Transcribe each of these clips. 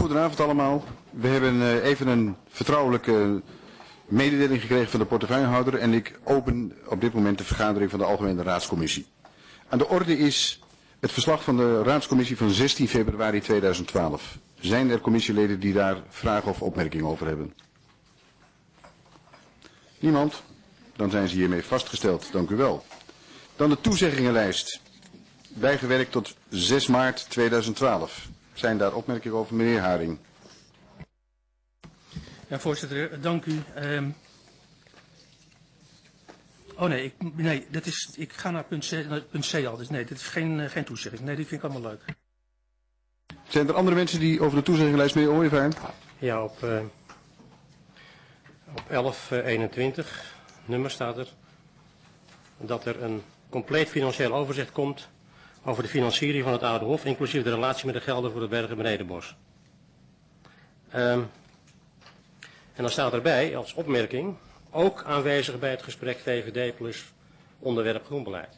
Goedenavond allemaal. We hebben even een vertrouwelijke mededeling gekregen van de portefeuillehouder en ik open op dit moment de vergadering van de Algemene Raadscommissie. Aan de orde is het verslag van de Raadscommissie van 16 februari 2012. Zijn er commissieleden die daar vragen of opmerkingen over hebben? Niemand? Dan zijn ze hiermee vastgesteld. Dank u wel. Dan de toezeggingenlijst. Bijgewerkt tot 6 maart 2012. Zijn daar opmerkingen over, meneer Haring? Ja, voorzitter, dank u. Ik ga naar punt C al. Dus nee, dit is geen toezegging. Nee, die vind ik allemaal leuk. Zijn er andere mensen die over de toezeggingenlijst, meneer Ooyevaar? Ja, op 1121 nummer staat er dat er een compleet financieel overzicht komt over de financiering van het Oude Hof, inclusief de relatie met de gelden voor het Bergen Benedenbos. En dan staat erbij, als opmerking, ook aanwezig bij het gesprek VVD plus onderwerp groenbeleid.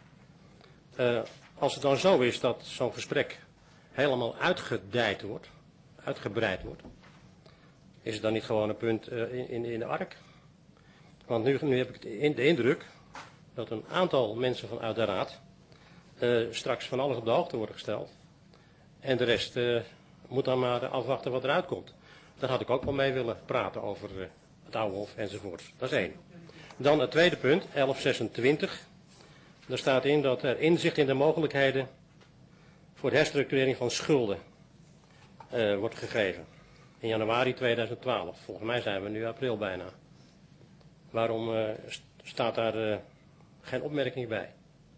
Als het dan zo is dat zo'n gesprek helemaal uitgebreid wordt, is het dan niet gewoon een punt in de ark? Want nu heb ik de indruk dat een aantal mensen vanuit de Raad straks van alles op de hoogte worden gesteld. En de rest moet dan maar afwachten wat eruit komt. Daar had ik ook wel mee willen praten over het Oude Hof enzovoort. Dat is één. Dan het tweede punt, 1126. Daar staat in dat er inzicht in de mogelijkheden voor de herstructurering van schulden wordt gegeven. In januari 2012. Volgens mij zijn we nu april bijna. Waarom staat daar geen opmerking bij?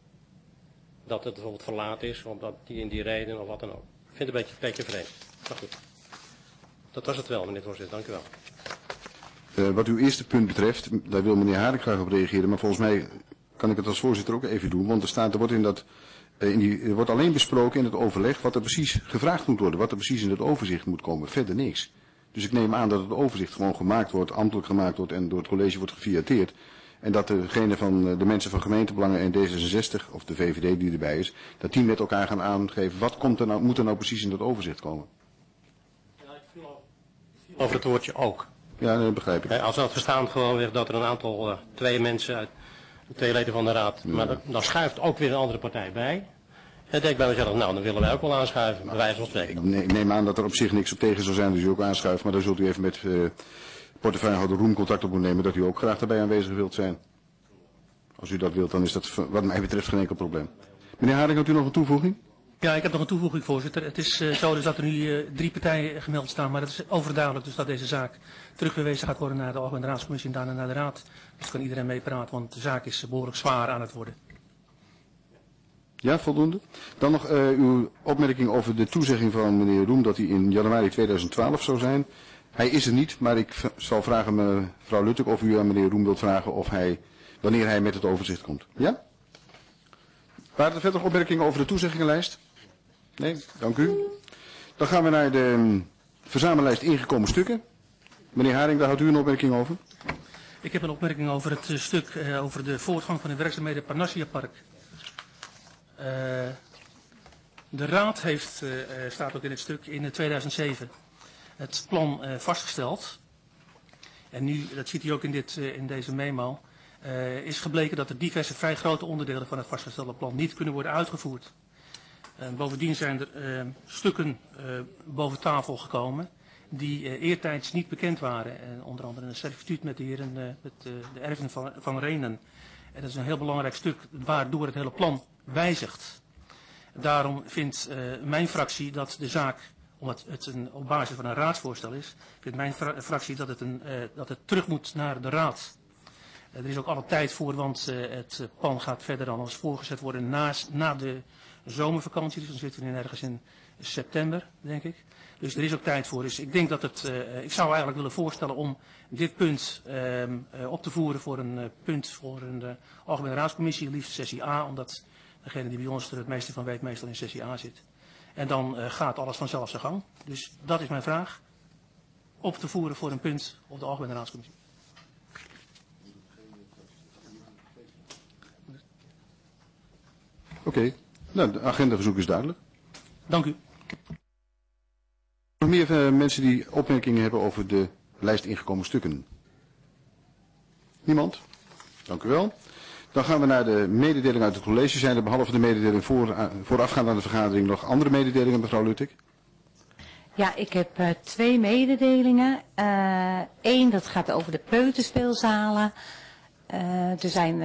Dat het bijvoorbeeld verlaat is, omdat die in die reden of wat dan ook. Ik vind het een beetje vreemd. Maar goed. Dat was het wel, meneer voorzitter. Dank u wel. Wat uw eerste punt betreft, daar wil meneer Haring graag op reageren. Maar volgens mij kan ik het als voorzitter ook even doen. Want er wordt alleen besproken in het overleg wat er precies gevraagd moet worden. Wat er precies in het overzicht moet komen. Verder niks. Dus ik neem aan dat het overzicht gewoon gemaakt wordt, ambtelijk gemaakt wordt en door het college wordt gefiateerd. En dat degene van de mensen van gemeentebelangen en D66, of de VVD die erbij is, dat die met elkaar gaan aangeven wat moet er nou precies in dat overzicht komen. Ja, ik viel over het woordje ook. Ja, dat begrijp ik. Als dat verstaan gewoon weer dat er een aantal, twee leden van de Raad, maar dan schuift ook weer een andere partij bij. En dan denk ik bij mezelf, nou dan willen wij ook wel aanschuiven, bij wijze van spreken. Ik neem aan dat er op zich niks op tegen zou zijn, dus u ook aanschuift, maar dan zult u even met portefeuillehouder Roem contact op moeten nemen dat u ook graag daarbij aanwezig wilt zijn. Als u dat wilt, dan is dat wat mij betreft geen enkel probleem. Meneer Haring, had u nog een toevoeging? Ja, ik heb nog een toevoeging, voorzitter. Het is zo dus dat er nu 3 partijen gemeld staan, maar het is overduidelijk dus dat deze zaak terugverwezen gaat worden naar de Algemene Raadscommissie en daarna naar de Raad. Dus kan iedereen meepraten, want de zaak is behoorlijk zwaar aan het worden. Ja, voldoende. Dan nog uw opmerking over de toezegging van meneer Roem dat hij in januari 2012 zou zijn. Hij is er niet, maar ik zal vragen mevrouw Luttek of u aan meneer Roem wilt vragen of wanneer hij met het overzicht komt. Ja? Waren er verder opmerkingen over de toezeggingenlijst? Nee, dank u. Dan gaan we naar de verzamellijst ingekomen stukken. Meneer Haring, daar had u een opmerking over. Ik heb een opmerking over het stuk over de voortgang van de werkzaamheden Parnassia-park. De Raad heeft, staat ook in het stuk, in 2007 het plan vastgesteld. En nu, dat ziet u ook in deze memo, is gebleken dat er diverse vrij grote onderdelen van het vastgestelde plan niet kunnen worden uitgevoerd. Bovendien zijn er stukken boven tafel gekomen die eertijds niet bekend waren. En onder andere een servituut met de heren, de erven van Renen. En dat is een heel belangrijk stuk waardoor het hele plan wijzigt. Daarom vindt mijn fractie dat de zaak, omdat het op basis van een raadsvoorstel is, vindt mijn fractie dat het terug moet naar de Raad. Er is ook alle tijd voor, want het plan gaat verder dan als voorgezet worden na de zomervakantie. Dus dan zitten we ergens in september, denk ik. Dus er is ook tijd voor. Dus ik denk dat ik zou eigenlijk willen voorstellen om dit punt op te voeren voor een punt voor een Algemene Raadscommissie, liefst sessie A, omdat degene die bij ons er het meeste van weet meestal in sessie A zit. En dan gaat alles vanzelf zijn gang. Dus dat is mijn vraag. Op te voeren voor een punt op de Algemene Raadscommissie. Oké. Nou, de agendaverzoek is duidelijk. Dank u. Nog meer mensen die opmerkingen hebben over de lijst ingekomen stukken? Niemand? Dank u wel. Dan gaan we naar de mededeling uit het college. Zijn er behalve de mededeling voorafgaand aan de vergadering nog andere mededelingen, mevrouw Luttig? Ja, ik heb 2 mededelingen. Eén, dat gaat over de peuterspeelzalen. Er zijn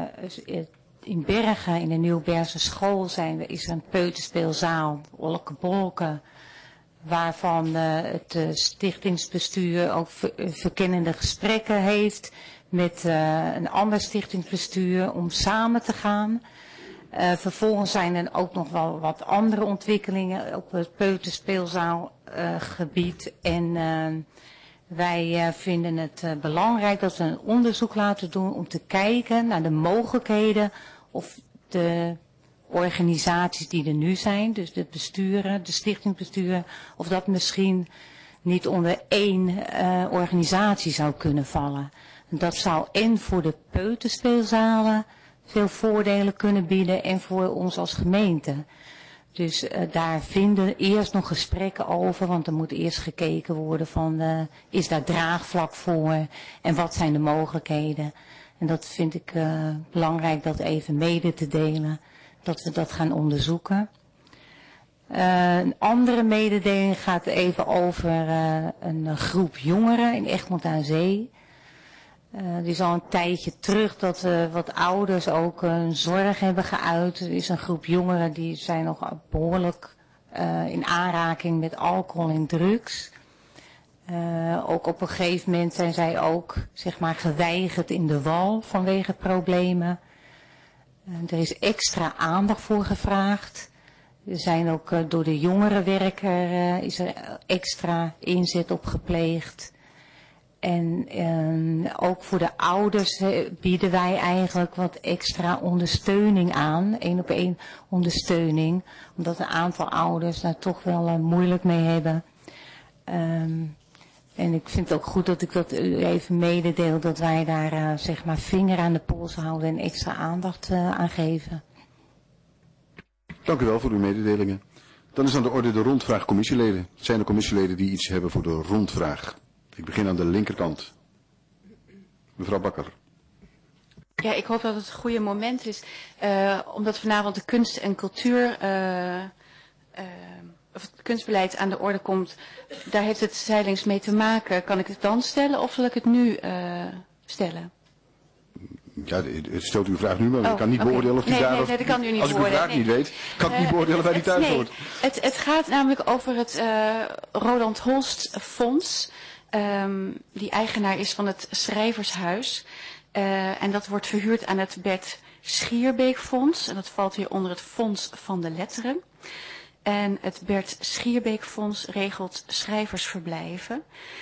in Bergen, in de Nieuwbergse school, is er een peuterspeelzaal, Olkebolken, waarvan het stichtingsbestuur ook verkennende gesprekken heeft met een ander stichtingsbestuur om samen te gaan. Vervolgens zijn er ook nog wel wat andere ontwikkelingen op het peuterspeelzaalgebied. En wij vinden het belangrijk dat we een onderzoek laten doen om te kijken naar de mogelijkheden of de organisaties die er nu zijn, dus de besturen, de stichtingsbesturen, of dat misschien niet onder 1 organisatie zou kunnen vallen. Dat zou en voor de peuterspeelzalen veel voordelen kunnen bieden en voor ons als gemeente. Dus daar vinden eerst nog gesprekken over, want er moet eerst gekeken worden van is daar draagvlak voor en wat zijn de mogelijkheden. En dat vind ik belangrijk dat even mede te delen, dat we dat gaan onderzoeken. Een andere mededeling gaat even over een groep jongeren in Egmond aan Zee. Het is al een tijdje terug dat wat ouders ook zorg hebben geuit. Er is een groep jongeren die zijn nog behoorlijk in aanraking met alcohol en drugs. Ook op een gegeven moment zijn zij ook zeg maar geweigerd in de wal vanwege problemen. Er is extra aandacht voor gevraagd. Er zijn ook door de jongerenwerker is er extra inzet op gepleegd. En ook voor de ouders bieden wij eigenlijk wat extra ondersteuning aan. 1-op-1 ondersteuning. Omdat een aantal ouders daar toch wel moeilijk mee hebben. En ik vind het ook goed dat ik dat even mededeel. Dat wij daar zeg maar vinger aan de pols houden en extra aandacht aan geven. Dank u wel voor uw mededelingen. Dan is aan de orde de rondvraag commissieleden. Zijn er commissieleden die iets hebben voor de rondvraag? Ik begin aan de linkerkant. Mevrouw Bakker. Ja, ik hoop dat het een goede moment is. Omdat vanavond de kunst en cultuur, of het kunstbeleid aan de orde komt. Daar heeft het zijdelings mee te maken. Kan ik het dan stellen of zal ik het nu stellen? Ja, het stelt uw vraag nu, maar ik kan niet beoordelen of die daar... Nee, dat kan u niet als ik uw vraag niet weet, kan ik niet beoordelen waar die thuis hoort. Het gaat namelijk over het Roland Holst Fonds. Die eigenaar is van het Schrijvershuis. En dat wordt verhuurd aan het Bert Schierbeek Fonds. En dat valt weer onder het Fonds van de Letteren. En het Bert Schierbeek Fonds regelt schrijversverblijven.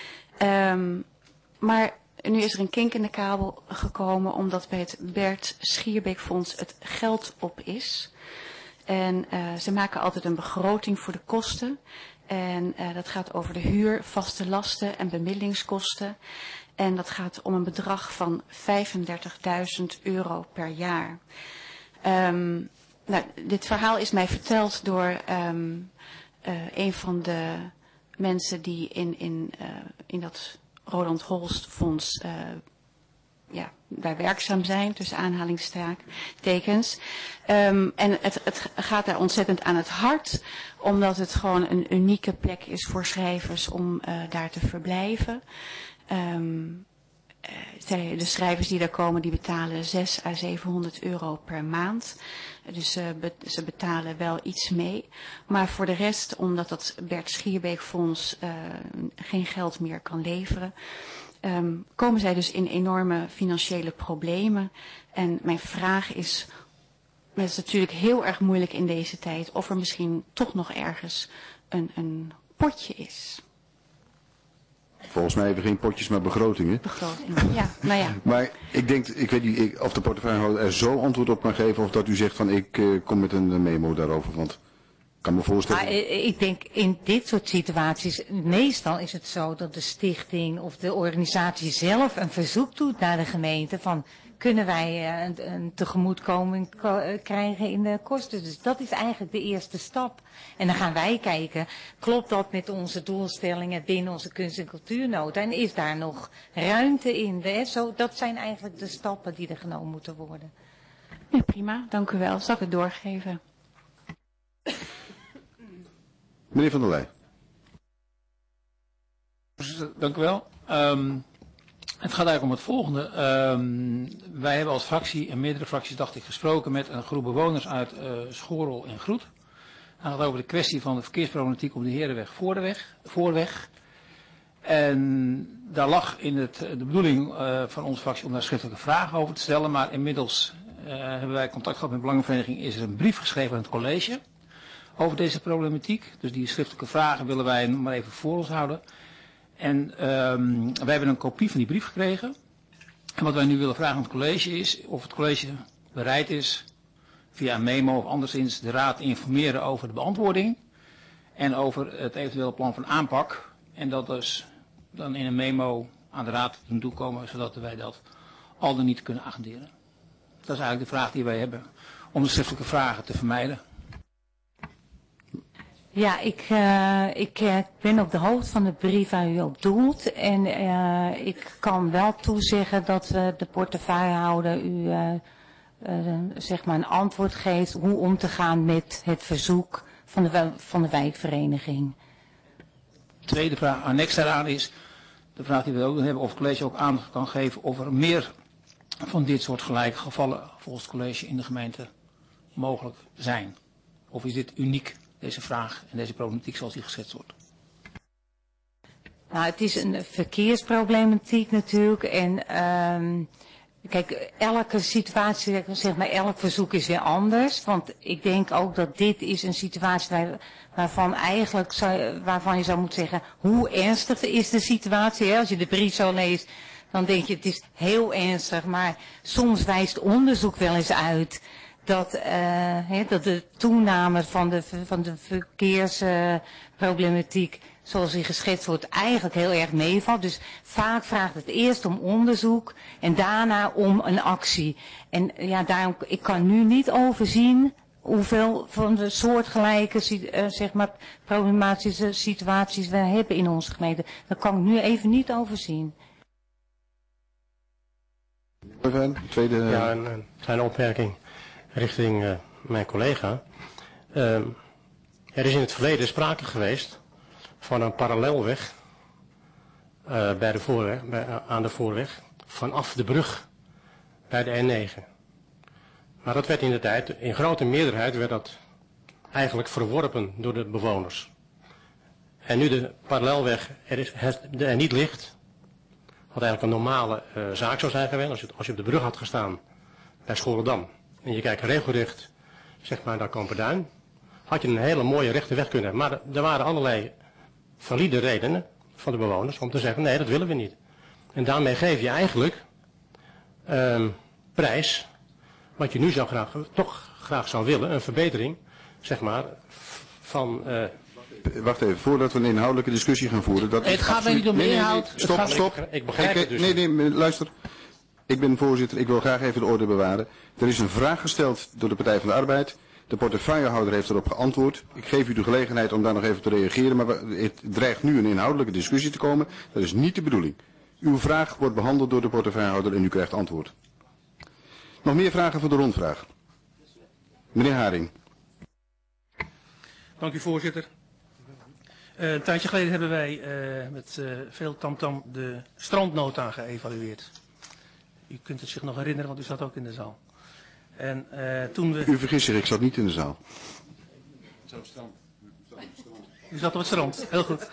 Maar nu is er een kink in de kabel gekomen omdat bij het Bert Schierbeek Fonds het geld op is. En ze maken altijd een begroting voor de kosten. En dat gaat over de huur, vaste lasten en bemiddelingskosten. En dat gaat om een bedrag van €35.000 per jaar. Dit verhaal is mij verteld door een van de mensen die in dat Roland Holst Fonds daar werkzaam zijn, tussen aanhalingstekens. En het gaat daar ontzettend aan het hart, omdat het gewoon een unieke plek is voor schrijvers om daar te verblijven. De schrijvers die daar komen, die betalen €600 à €700 per maand. Dus ze betalen wel iets mee. Maar voor de rest, omdat dat Bert Schierbeek Fonds geen geld meer kan leveren, komen zij dus in enorme financiële problemen. En mijn vraag is, het is natuurlijk heel erg moeilijk in deze tijd, of er misschien toch nog ergens een potje is. Volgens mij hebben we geen potjes, maar begrotingen. Begrotingen, ja. Nou ja. Maar ik denk, ik weet niet of de portefeuillehouder er zo antwoord op kan geven, of dat u zegt van ik kom met een memo daarover. Want ik kan me voorstellen. Maar ik denk in dit soort situaties, meestal is het zo dat de stichting of de organisatie zelf een verzoek doet naar de gemeente van kunnen wij een tegemoetkoming krijgen in de kosten. Dus dat is eigenlijk de eerste stap. En dan gaan wij kijken, klopt dat met onze doelstellingen binnen onze kunst- en cultuurnota? En is daar nog ruimte in? Dat zijn eigenlijk de stappen die er genomen moeten worden. Ja, prima, dank u wel. Zal ik het doorgeven? Meneer Van der Leij. Dank u wel. Het gaat eigenlijk om het volgende. Wij hebben als fractie en meerdere fracties, dacht ik, gesproken met een groep bewoners uit Schorel en Groet. Het gaat over de kwestie van de verkeersproblematiek op de Herenweg Voorweg. En daar lag in de bedoeling van onze fractie om daar schriftelijke vragen over te stellen. Maar inmiddels hebben wij contact gehad met de Belangenvereniging. Is er een brief geschreven aan het college over deze problematiek. Dus die schriftelijke vragen willen wij maar even voor ons houden. En wij hebben een kopie van die brief gekregen. En wat wij nu willen vragen aan het college is of het college bereid is via een memo of anderszins de raad informeren over de beantwoording. En over het eventuele plan van aanpak. En dat dus dan in een memo aan de raad doen toekomen, zodat wij dat al dan niet kunnen agenderen. Dat is eigenlijk de vraag die wij hebben om de schriftelijke vragen te vermijden. Ja, ik ben op de hoogte van de brief waar u op doelt. En ik kan wel toezeggen dat de portefeuillehouder u zeg maar een antwoord geeft hoe om te gaan met het verzoek van de wijkvereniging. Tweede vraag, annex daaraan is, de vraag die we ook hebben, of het college ook aan kan geven of er meer van dit soort gelijke gevallen volgens het college in de gemeente mogelijk zijn. Of is dit uniek, deze vraag en deze problematiek zoals die geschetst wordt? Nou, het is een verkeersproblematiek natuurlijk en kijk, elke situatie, zeg maar, elk verzoek is weer anders. Want ik denk ook dat dit is een situatie waarvan je zou moeten zeggen, hoe ernstig is de situatie? Hè? Als je de brief zo leest, dan denk je het is heel ernstig. Maar soms wijst onderzoek wel eens uit dat de toename van de verkeersproblematiek, zoals die geschetst wordt, eigenlijk heel erg meevalt. Dus vaak vraagt het eerst om onderzoek en daarna om een actie. En ja, daarom, ik kan nu niet overzien hoeveel van de soortgelijke zeg maar, problematische situaties we hebben in onze gemeente. Dat kan ik nu even niet overzien. Tweede... Ja, een kleine opmerking richting mijn collega. Er is in het verleden sprake geweest van een parallelweg bij de voorweg, aan de voorweg vanaf de brug bij de N9. Maar dat werd in de tijd, in grote meerderheid werd dat eigenlijk verworpen door de bewoners. En nu de parallelweg er niet ligt, wat eigenlijk een normale zaak zou zijn geweest, als je op de brug had gestaan bij Schoorldam en je kijkt regelrecht zeg maar naar Kamperduin, had je een hele mooie rechte weg kunnen hebben. Maar er waren allerlei valide redenen van de bewoners om te zeggen, nee, dat willen we niet. En daarmee geef je eigenlijk prijs, wat je nu toch graag zou willen, een verbetering, zeg maar, van... Wacht even, voordat we een inhoudelijke discussie gaan voeren. Dat het gaat mij niet om inhoud. Stop. Ik begrijp het dus. Nee, luister. Ik ben voorzitter, ik wil graag even de orde bewaren. Er is een vraag gesteld door de Partij van de Arbeid. De portefeuillehouder heeft erop geantwoord. Ik geef u de gelegenheid om daar nog even te reageren, maar het dreigt nu een inhoudelijke discussie te komen. Dat is niet de bedoeling. Uw vraag wordt behandeld door de portefeuillehouder en u krijgt antwoord. Nog meer vragen voor de rondvraag? Meneer Haring. Dank u, voorzitter. Een tijdje geleden hebben wij met veel tamtam de strandnota geëvalueerd. U kunt het zich nog herinneren, want u zat ook in de zaal. En toen we... U vergist zich, ik zat niet in de zaal. U zat op het strand, heel goed.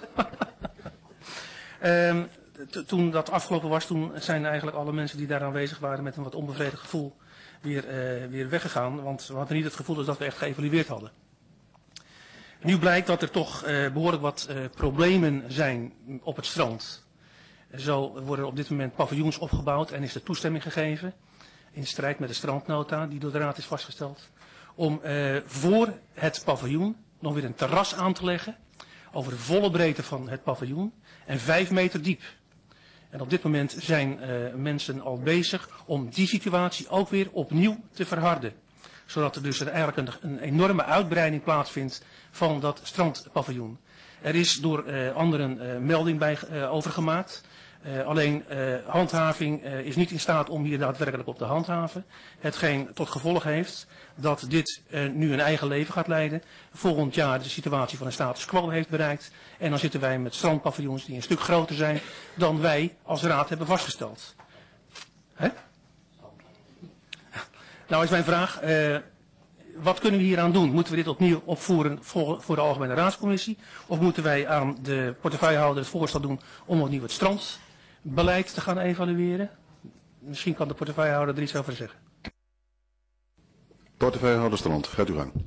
Toen dat afgelopen was, toen zijn eigenlijk alle mensen die daar aanwezig waren met een wat onbevredigd gevoel weer weggegaan. Want we hadden niet het gevoel dat we echt geëvalueerd hadden. Nu blijkt dat er toch behoorlijk wat problemen zijn op het strand. Zo worden op dit moment paviljoens opgebouwd en is er toestemming gegeven, in strijd met de strandnota die door de raad is vastgesteld, om voor het paviljoen nog weer een terras aan te leggen over de volle breedte van het paviljoen en 5 meter diep. En op dit moment zijn mensen al bezig om die situatie ook weer opnieuw te verharden. Zodat er dus eigenlijk een enorme uitbreiding plaatsvindt van dat strandpaviljoen. Er is door anderen melding bij overgemaakt. Alleen handhaving is niet in staat om hier daadwerkelijk op te handhaven. Hetgeen tot gevolg heeft dat dit nu een eigen leven gaat leiden. Volgend jaar de situatie van een status quo heeft bereikt. En dan zitten wij met strandpaviljoens die een stuk groter zijn dan wij als raad hebben vastgesteld. Hè? Nou is mijn vraag, wat kunnen we hier aan doen? Moeten we dit opnieuw opvoeren voor de Algemene Raadscommissie? Of moeten wij aan de portefeuillehouder het voorstel doen om opnieuw het strandbeleid te gaan evalueren? Misschien kan de portefeuillehouder er iets over zeggen. Portefeuillehouder Strand, gaat u gang.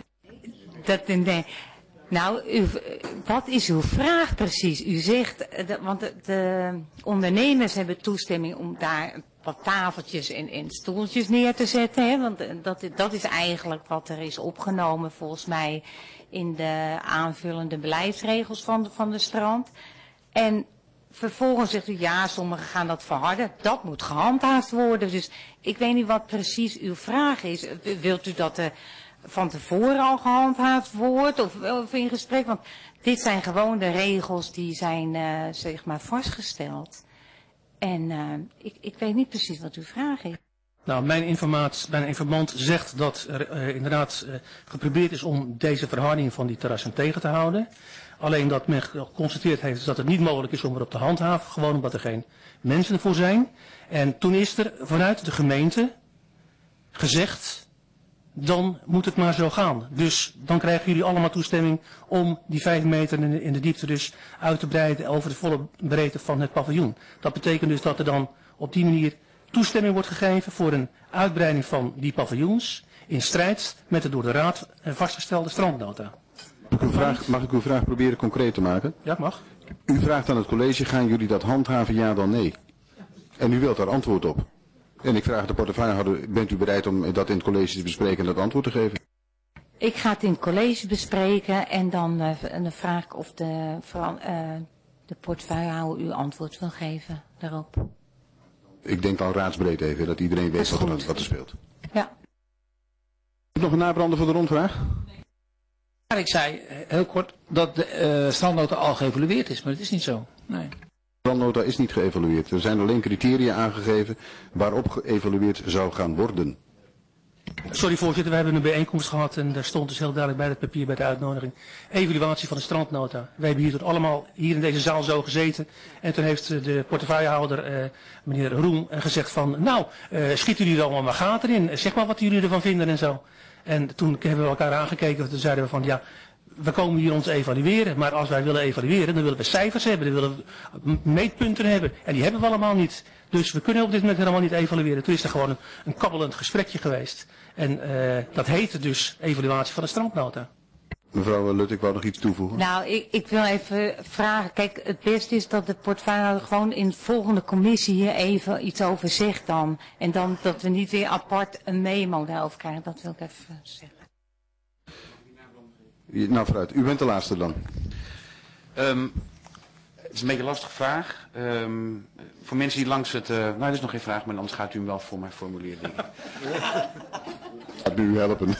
Nou, wat is uw vraag precies? U zegt, want de ondernemers hebben toestemming om daar wat tafeltjes en stoeltjes neer te zetten. Hè? Want dat is eigenlijk wat er is opgenomen volgens mij in de aanvullende beleidsregels van de strand. En vervolgens zegt u, ja, sommigen gaan dat verharden. Dat moet gehandhaafd worden. Dus ik weet niet wat precies uw vraag is. Wilt u dat er van tevoren al gehandhaafd wordt of in gesprek? Want dit zijn gewoon de regels die zijn zeg maar vastgesteld. En ik weet niet precies wat uw vraag is. Nou, mijn informant zegt dat er inderdaad geprobeerd is om deze verharding van die terrassen tegen te houden. Alleen dat men geconstateerd heeft dat het niet mogelijk is om erop te handhaven, gewoon omdat er geen mensen voor zijn. En toen is er vanuit de gemeente gezegd, dan moet het maar zo gaan. Dus dan krijgen jullie allemaal toestemming om die 5 meter in de diepte dus uit te breiden over de volle breedte van het paviljoen. Dat betekent dus dat er dan op die manier toestemming wordt gegeven voor een uitbreiding van die paviljoens in strijd met de door de Raad vastgestelde strandnota. Mag ik uw vraag proberen concreet te maken? Ja, mag. U vraagt aan het college, gaan jullie dat handhaven, ja dan nee? En u wilt daar antwoord op. En ik vraag de portefeuillehouder, bent u bereid om dat in het college te bespreken en dat antwoord te geven? Ik ga het in het college bespreken en dan vraag ik of de portefeuillehouder u antwoord wil geven daarop. Ik denk al raadsbreed even, dat iedereen weet wat er speelt. Ja. Nog een nabrander voor de rondvraag? Ik zei heel kort dat de strandnota al geëvalueerd is, maar het is niet zo. Nee. De strandnota is niet geëvalueerd. Er zijn alleen criteria aangegeven waarop geëvalueerd zou gaan worden. Sorry voorzitter, we hebben een bijeenkomst gehad en daar stond dus heel duidelijk bij het papier bij de uitnodiging. Evaluatie van de strandnota. Wij hebben hier tot allemaal hier in deze zaal zo gezeten. En toen heeft de portefeuillehouder, meneer Roem, gezegd van, nou, schieten jullie er allemaal maar gaten in. Zeg maar wat jullie ervan vinden en zo. En toen hebben we elkaar aangekeken en toen zeiden we van, ja, we komen hier ons evalueren. Maar als wij willen evalueren, dan willen we cijfers hebben. Dan willen we meetpunten hebben. En die hebben we allemaal niet. Dus we kunnen op dit moment helemaal niet evalueren. Toen is er gewoon een kabbelend gesprekje geweest. En dat heette dus evaluatie van de strandnota. Mevrouw Lut, ik wou nog iets toevoegen. Nou, ik wil even vragen. Kijk, het beste is dat de portefeuillehouder gewoon in de volgende commissie hier even iets over zegt dan. En dan dat we niet weer apart een memo daarover krijgen. Dat wil ik even zeggen. Nou, vooruit. U bent de laatste dan. Het is een beetje een lastige vraag. Voor mensen die langs het... nou, dat is nog geen vraag, maar anders gaat u hem wel voor mij formuleren, denk ik. Gaat u helpen.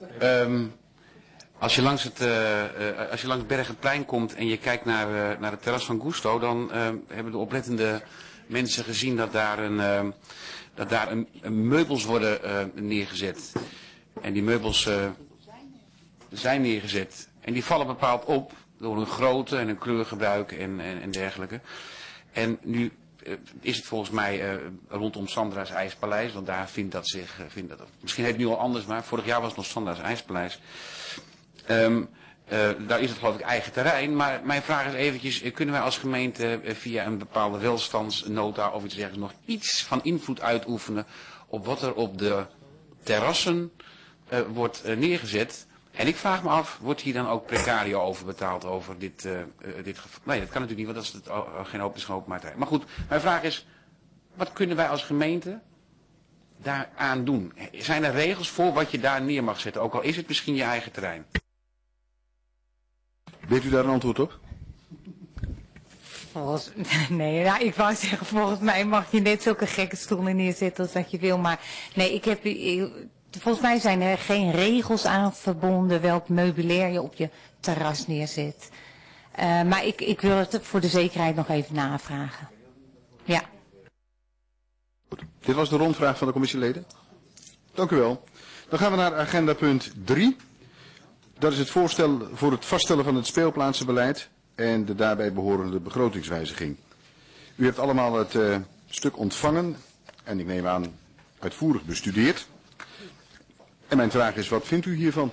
Als je langs Bergenplein komt en je kijkt naar het terras van Gusto, dan hebben de oplettende mensen gezien dat daar meubels worden neergezet. En die meubels zijn neergezet. En die vallen bepaald op door hun grootte en hun kleurgebruik en dergelijke. En nu is het volgens mij rondom Sandra's IJspaleis, want daar vindt dat, misschien heet het nu al anders, maar vorig jaar was het nog Sandra's IJspaleis. Daar is het geloof ik eigen terrein, maar mijn vraag is eventjes, kunnen wij als gemeente via een bepaalde welstandsnota of iets dergelijks nog iets van invloed uitoefenen op wat er op de terrassen wordt neergezet? En ik vraag me af, wordt hier dan ook precario over betaald over dit geval? Nee, dat kan natuurlijk niet, want dat is geen openbaarheid. Maar goed, mijn vraag is, wat kunnen wij als gemeente daaraan doen? Zijn er regels voor wat je daar neer mag zetten, ook al is het misschien je eigen terrein? Weet u daar een antwoord op? Nee, nou, ik wou zeggen, volgens mij mag je net zulke gekke stoelen neerzetten als dat je wil. Maar nee, volgens mij zijn er geen regels aan verbonden welk meubilair je op je terras neerzet. Maar ik wil het voor de zekerheid nog even navragen. Ja. Goed. Dit was de rondvraag van de commissieleden. Dank u wel. Dan gaan we naar agenda punt 3. Dat is het voorstel voor het vaststellen van het speelplaatsenbeleid en de daarbij behorende begrotingswijziging. U hebt allemaal het stuk ontvangen en ik neem aan uitvoerig bestudeerd. En mijn vraag is, wat vindt u hiervan?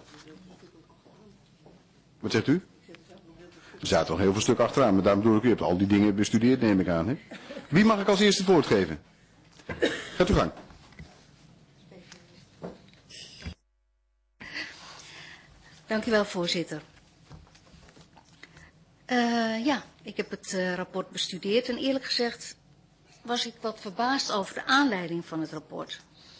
Wat zegt u? Er zaten al heel veel stukken achteraan, maar daarom bedoel ik, u hebt al die dingen bestudeerd, neem ik aan. Hè? Wie mag ik als eerste het woord geven? Gaat uw gang. Dank u wel, voorzitter. Ja, ik heb het rapport bestudeerd en eerlijk gezegd was ik wat verbaasd over de aanleiding van het rapport.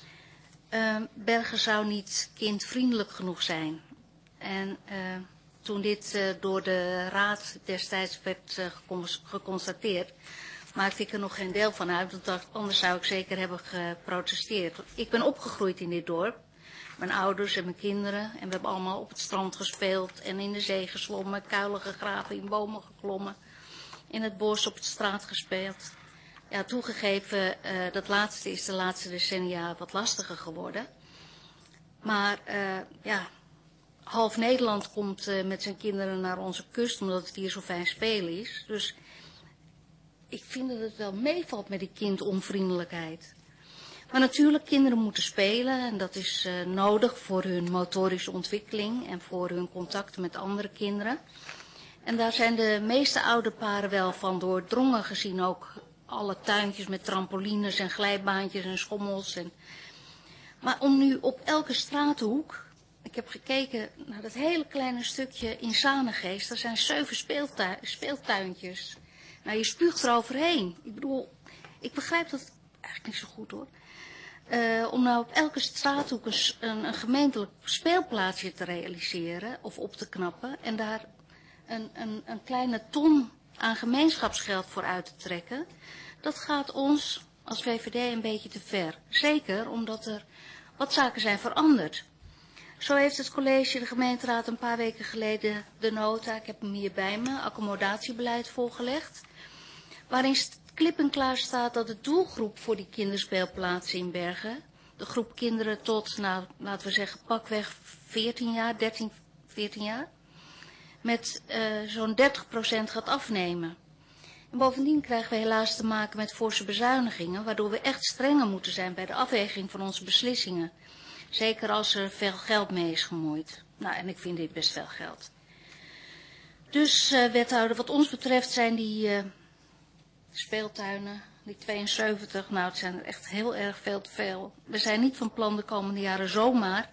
Bergen zou niet kindvriendelijk genoeg zijn. En toen dit door de raad destijds werd geconstateerd, maakte ik er nog geen deel van uit, want anders zou ik zeker hebben geprotesteerd. Ik ben opgegroeid in dit dorp. Mijn ouders en mijn kinderen. En we hebben allemaal op het strand gespeeld en in de zee gezwommen, kuilen gegraven, in bomen geklommen. In het bos op de straat gespeeld. Ja, toegegeven, dat laatste is de laatste decennia wat lastiger geworden. Maar ja, half Nederland komt met zijn kinderen naar onze kust, omdat het hier zo fijn spelen is. Dus ik vind dat het wel meevalt met die kindonvriendelijkheid. Maar natuurlijk, kinderen moeten spelen en dat is nodig voor hun motorische ontwikkeling en voor hun contacten met andere kinderen. En daar zijn de meeste ouderparen wel van doordrongen, gezien ook alle tuintjes met trampolines en glijbaantjes en schommels. Maar om nu op elke straathoek, ik heb gekeken naar dat hele kleine stukje in Sanegeest, er zijn 7 speeltuintjes. Nou, je spuugt eroverheen. Ik bedoel, ik begrijp dat eigenlijk niet zo goed hoor. Om nou op elke straathoek een gemeentelijk speelplaatsje te realiseren of op te knappen en daar een kleine ton aan gemeenschapsgeld voor uit te trekken, dat gaat ons als VVD een beetje te ver. Zeker omdat er wat zaken zijn veranderd. Zo heeft het college, de gemeenteraad, een paar weken geleden de nota, ik heb hem hier bij me, accommodatiebeleid voorgelegd, waarin klip en klaar staat dat de doelgroep voor die kinderspeelplaatsen in Bergen, de groep kinderen tot, nou, laten we zeggen, pakweg 14 jaar, 13, 14 jaar, met zo'n 30% gaat afnemen. En bovendien krijgen we helaas te maken met forse bezuinigingen, waardoor we echt strenger moeten zijn bij de afweging van onze beslissingen. Zeker als er veel geld mee is gemoeid. Nou, en ik vind dit best veel geld. Dus, wethouder, wat ons betreft zijn die speeltuinen, die 72, nou het zijn er echt heel erg veel te veel. We zijn niet van plan de komende jaren zomaar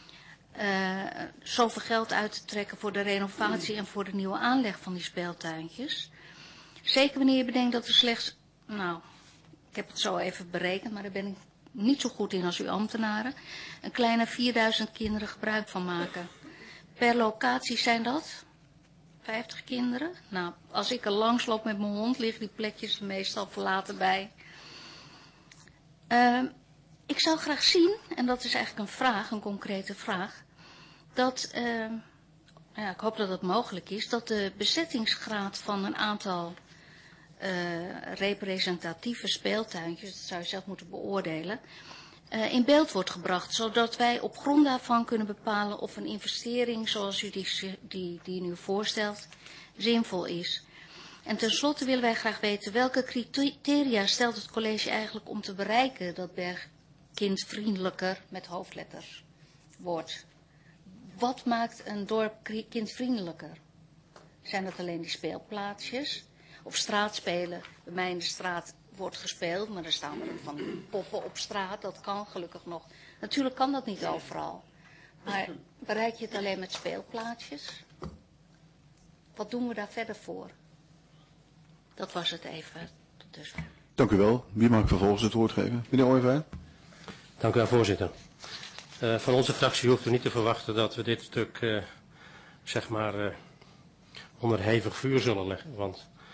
zoveel geld uit te trekken voor de renovatie en voor de nieuwe aanleg van die speeltuintjes. Zeker wanneer je bedenkt dat er slechts, nou, ik heb het zo even berekend, maar daar ben ik niet zo goed in als uw ambtenaren, een kleine 4000 kinderen gebruik van maken. Per locatie zijn dat 50 kinderen. Nou, als ik er langs loop met mijn hond, liggen die plekjes er meestal verlaten bij. Ik zou graag zien, en dat is eigenlijk een vraag, een concrete vraag, dat, ja, ik hoop dat het mogelijk is, dat de bezettingsgraad van een aantal representatieve speeltuintjes, dat zou je zelf moeten beoordelen, in beeld wordt gebracht, zodat wij op grond daarvan kunnen bepalen of een investering zoals u die nu voorstelt zinvol is. En tenslotte willen wij graag weten welke criteria stelt het college eigenlijk om te bereiken dat Berg kindvriendelijker met hoofdletters wordt. Wat maakt een dorp kindvriendelijker? Zijn dat alleen die speelplaatsjes? Of straatspelen? Bij mij in de straat wordt gespeeld, maar er staan er van die poppen op straat. Dat kan gelukkig nog. Natuurlijk kan dat niet overal. Maar bereik je het alleen met speelplaatsjes? Wat doen we daar verder voor? Dat was het even tot dusver. Dank u wel. Wie mag ik vervolgens het woord geven? Meneer Ooijvaart. Dank u wel, voorzitter. Van onze fractie hoeft u niet te verwachten dat we dit stuk, zeg maar, onder hevig vuur zullen leggen. Want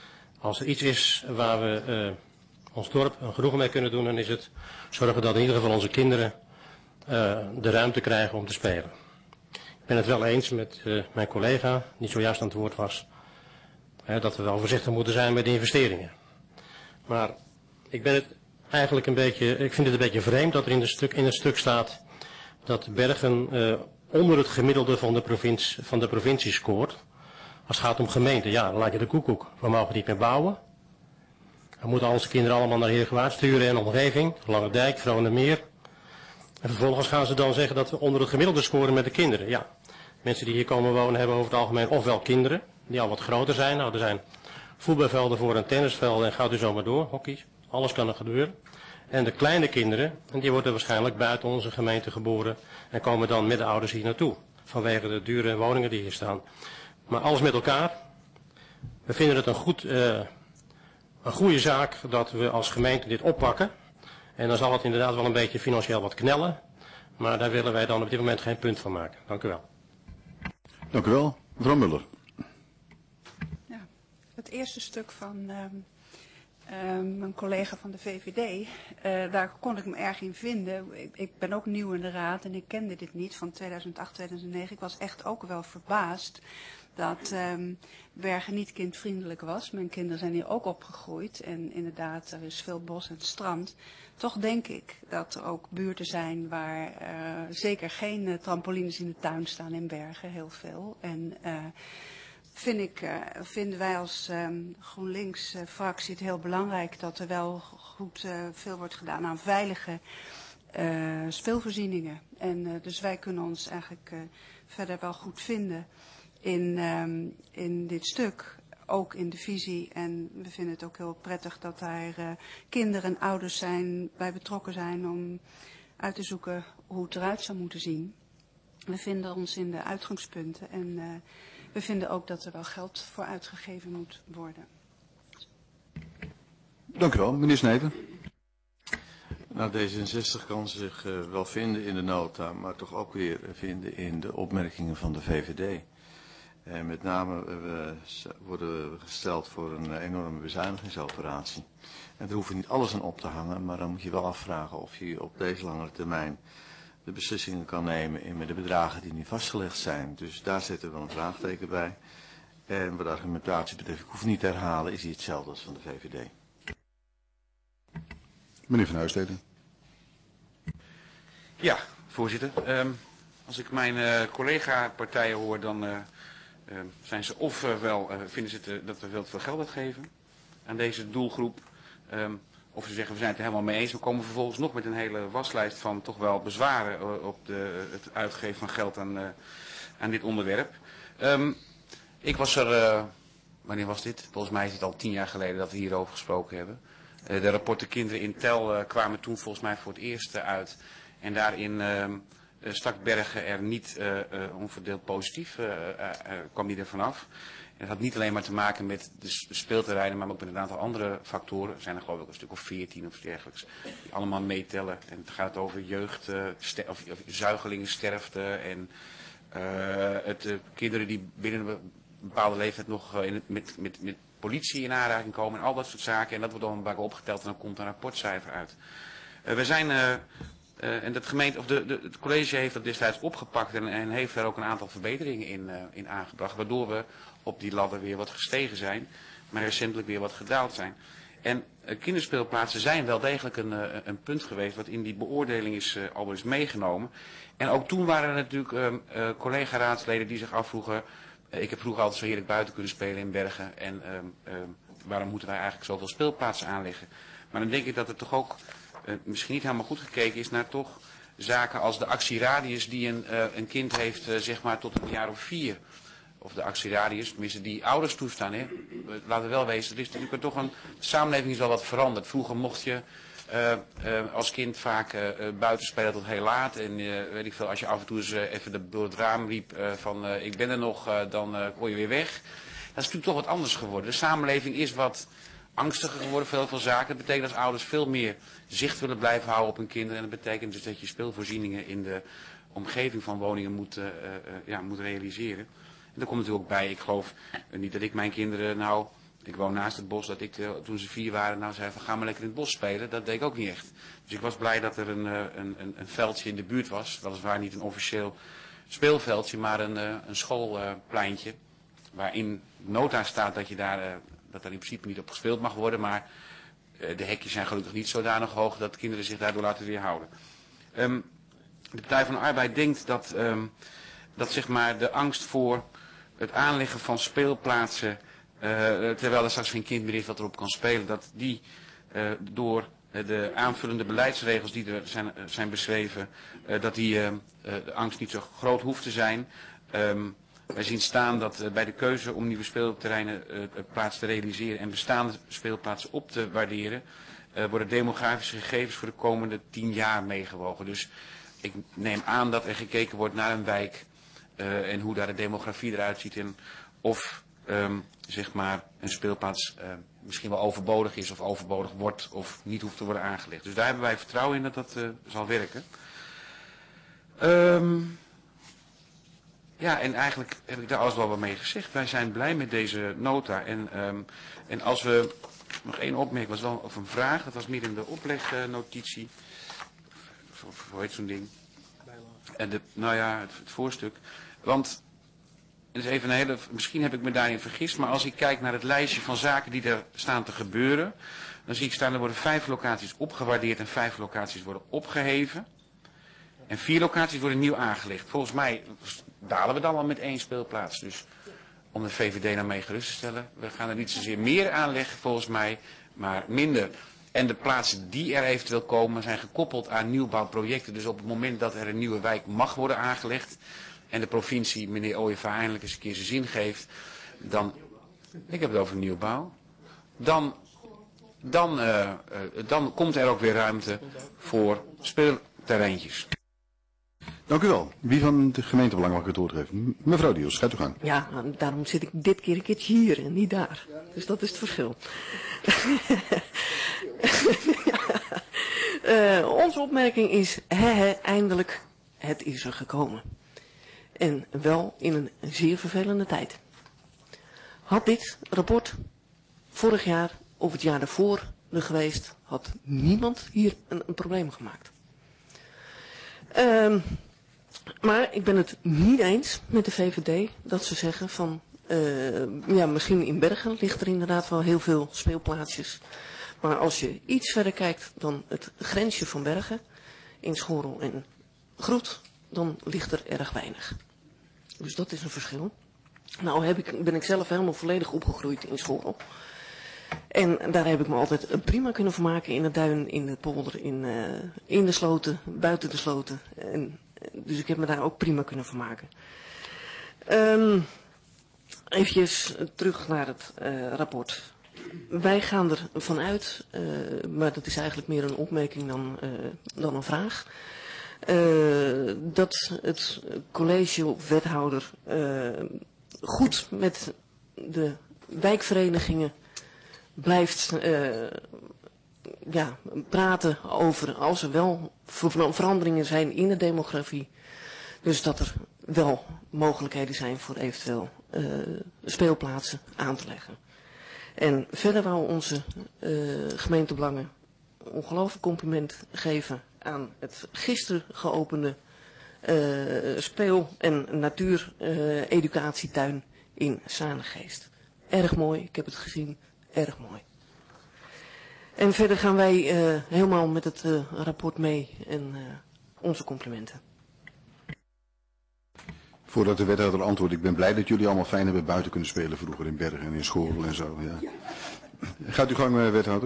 Als er iets is waar we ons dorp een genoegen mee kunnen doen, dan is het zorgen dat in ieder geval onze kinderen de ruimte krijgen om te spelen. Ik ben het wel eens met mijn collega, die zojuist aan het woord was, dat we wel voorzichtig moeten zijn met de investeringen. Maar ik vind het een beetje vreemd dat er in het stuk staat dat Bergen onder het gemiddelde van de provincie scoort. Als het gaat om gemeenten, ja, dan laat je de koekoek. We mogen niet meer bouwen. We moeten onze kinderen allemaal naar Heergewaard sturen en omgeving, Langendijk, Vronemeer. En vervolgens gaan ze dan zeggen dat we onder het gemiddelde scoren met de kinderen. Ja, mensen die hier komen wonen hebben over het algemeen ofwel kinderen, die al wat groter zijn. Nou, er zijn voetbalvelden voor en tennisvelden en gaat u zo maar door, hockey. Alles kan er gebeuren. En de kleine kinderen, die worden waarschijnlijk buiten onze gemeente geboren en komen dan met de ouders hier naartoe. Vanwege de dure woningen die hier staan. Maar alles met elkaar. We vinden het een goede zaak dat we als gemeente dit oppakken. En dan zal het inderdaad wel een beetje financieel wat knellen. Maar daar willen wij dan op dit moment geen punt van maken. Dank u wel. Dank u wel. Mevrouw Muller. Ja, het eerste stuk van mijn collega van de VVD, daar kon ik me erg in vinden. Ik ben ook nieuw in de raad en ik kende dit niet van 2008, 2009. Ik was echt ook wel verbaasd dat Bergen niet kindvriendelijk was. Mijn kinderen zijn hier ook opgegroeid en inderdaad, er is veel bos en strand. Toch denk ik dat er ook buurten zijn waar zeker geen trampolines in de tuin staan in Bergen, heel veel. En vinden wij als GroenLinks fractie het heel belangrijk dat er wel goed veel wordt gedaan aan veilige speelvoorzieningen. En dus wij kunnen ons eigenlijk verder wel goed vinden in dit stuk, ook in de visie. En we vinden het ook heel prettig dat daar kinderen en ouders bij betrokken zijn om uit te zoeken hoe het eruit zou moeten zien. We vinden ons in de uitgangspunten en we vinden ook dat er wel geld voor uitgegeven moet worden. Dank u wel. Meneer Snijder. Nou, D66 kan zich wel vinden in de nota, maar toch ook weer vinden in de opmerkingen van de VVD. En met name worden we gesteld voor een enorme bezuinigingsoperatie. En er hoeft niet alles aan op te hangen, maar dan moet je wel afvragen of je op deze langere termijn de beslissingen kan nemen met de bedragen die nu vastgelegd zijn. Dus daar zetten we wel een vraagteken bij. En wat de argumentatie betreft, ik hoef niet te herhalen, is die hetzelfde als van de VVD. Meneer Van Huisteden. Ja, voorzitter. Als ik mijn collega-partijen hoor, dan zijn ze ofwel vinden ze dat we veel te veel geld uitgeven aan deze doelgroep. Of ze zeggen we zijn het er helemaal mee eens. We komen vervolgens nog met een hele waslijst van toch wel bezwaren op het uitgeven van geld aan dit onderwerp. Ik was er, wanneer was dit? Volgens mij is het al 10 jaar geleden dat we hierover gesproken hebben. De rapporten Kinderen in Tel kwamen toen volgens mij voor het eerst uit. En daarin stak Bergen er niet onverdeeld positief, kwam die er vanaf. Het had niet alleen maar te maken met de speelterreinen, maar ook met een aantal andere factoren. Er zijn er geloof ik een stuk of 14 of dergelijks, die allemaal meetellen. En het gaat over jeugd, of zuigelingensterfte en kinderen die binnen een bepaalde leeftijd nog met politie in aanraking komen en al dat soort zaken. En dat wordt dan een bak opgeteld en dan komt een rapportcijfer uit. We zijn... en het college heeft dat destijds opgepakt en heeft er ook een aantal verbeteringen in aangebracht. Waardoor we op die ladder weer wat gestegen zijn, maar recentelijk weer wat gedaald zijn. En kinderspeelplaatsen zijn wel degelijk een punt geweest wat in die beoordeling is al eens meegenomen. En ook toen waren er natuurlijk collega-raadsleden die zich afvroegen, ik heb vroeger altijd zo heerlijk buiten kunnen spelen in Bergen en waarom moeten wij eigenlijk zoveel speelplaatsen aanleggen. Maar dan denk ik dat het toch ook misschien niet helemaal goed gekeken is naar toch zaken als de actieradius die een kind heeft zeg maar tot een jaar of 4. Of de actieradius, tenminste die ouders toestaan. Hè. Laten we wel wezen, er is natuurlijk toch de samenleving is wel wat veranderd. Vroeger mocht je als kind vaak buiten spelen tot heel laat. En weet ik veel, als je af en toe eens even door het raam riep van ik ben er nog, dan kon je weer weg. Dat is natuurlijk toch wat anders geworden. De samenleving is wat angstiger geworden voor heel veel zaken. Dat betekent dat ouders veel meer zicht willen blijven houden op hun kinderen. En dat betekent dus dat je speelvoorzieningen in de omgeving van woningen moet realiseren. En daar komt natuurlijk ook bij, ik geloof niet dat ik mijn kinderen nou Ik woon naast het bos, dat ik toen ze 4 waren, nou zei van ga maar lekker in het bos spelen. Dat deed ik ook niet echt. Dus ik was blij dat er een veldje in de buurt was. Weliswaar niet een officieel speelveldje, maar een schoolpleintje. Waarin nota staat dat dat er in principe niet op gespeeld mag worden. Maar de hekjes zijn gelukkig niet zodanig hoog dat kinderen zich daardoor laten weerhouden. De Partij van de Arbeid denkt dat zeg maar de angst voor het aanleggen van speelplaatsen, terwijl er straks geen kind meer is wat erop kan spelen, dat die door de aanvullende beleidsregels die er zijn beschreven, dat de angst niet zo groot hoeft te zijn. Wij zien staan dat bij de keuze om nieuwe speelterreinen plaats te realiseren en bestaande speelplaatsen op te waarderen, worden demografische gegevens voor de komende 10 jaar meegewogen. Dus ik neem aan dat er gekeken wordt naar een wijk en hoe daar de demografie eruit ziet en of zeg maar een speelplaats misschien wel overbodig is of overbodig wordt of niet hoeft te worden aangelegd. Dus daar hebben wij vertrouwen in dat dat zal werken. Ja, en eigenlijk heb ik daar alles wel wat mee gezegd. Wij zijn blij met deze nota. En als we nog één opmerking was wel of een vraag. Dat was meer in de oplegnotitie. Hoe heet zo'n ding? En nou ja, het voorstuk. Want het is even een hele. Misschien heb ik me daarin vergist. Maar als ik kijk naar het lijstje van zaken die er staan te gebeuren. Dan zie ik staan er worden 5 locaties opgewaardeerd en 5 locaties worden opgeheven. En 4 locaties worden nieuw aangelegd. Volgens mij dalen we dan al met 1 speelplaats. Dus om de VVD nou mee gerust te stellen. We gaan er niet zozeer meer aanleggen volgens mij, maar minder. En de plaatsen die er eventueel komen zijn gekoppeld aan nieuwbouwprojecten. Dus op het moment dat er een nieuwe wijk mag worden aangelegd. En de provincie, meneer Ooyevaar, eindelijk eens een keer zijn zin geeft. Dan, ik heb het over nieuwbouw. Dan komt er ook weer ruimte voor speelterreintjes. Dank u wel. Wie van de gemeentebelang mag ik het woord geven? Mevrouw Diels, gaat uw gang. Ja, daarom zit ik dit keer een keertje hier en niet daar. Dus dat is het verschil. Onze opmerking is, eindelijk, het is er gekomen. En wel in een zeer vervelende tijd. Had dit rapport vorig jaar of het jaar daarvoor er geweest, had niemand hier een probleem gemaakt. Maar ik ben het niet eens met de VVD dat ze zeggen van, ja, misschien in Bergen ligt er inderdaad wel heel veel speelplaatsjes. Maar als je iets verder kijkt dan het grensje van Bergen, in Schorrel en Groet, dan ligt er erg weinig. Dus dat is een verschil. Nou ben ik zelf helemaal volledig opgegroeid in Schorrel. En daar heb ik me altijd prima kunnen vermaken in de duin, in de polder, in de sloten, buiten de sloten. Dus ik heb me daar ook prima kunnen vermaken. Eventjes terug naar het rapport. Wij gaan ervan uit, maar dat is eigenlijk meer een opmerking dan een vraag, dat het college of wethouder goed met de wijkverenigingen blijft praten over als er wel veranderingen zijn in de demografie. Dus dat er wel mogelijkheden zijn voor eventueel speelplaatsen aan te leggen. En verder wou onze gemeentebelangen ongelooflijk compliment geven aan het gisteren geopende speel- en natuureducatietuin in Sanegeest. Erg mooi, ik heb het gezien, erg mooi. En verder gaan wij helemaal met het rapport mee en onze complimenten. Voordat de wethouder antwoordt, ik ben blij dat jullie allemaal fijn hebben buiten kunnen spelen vroeger in Bergen en in Schorrel en zo. Ja. Gaat u gang, wethouder.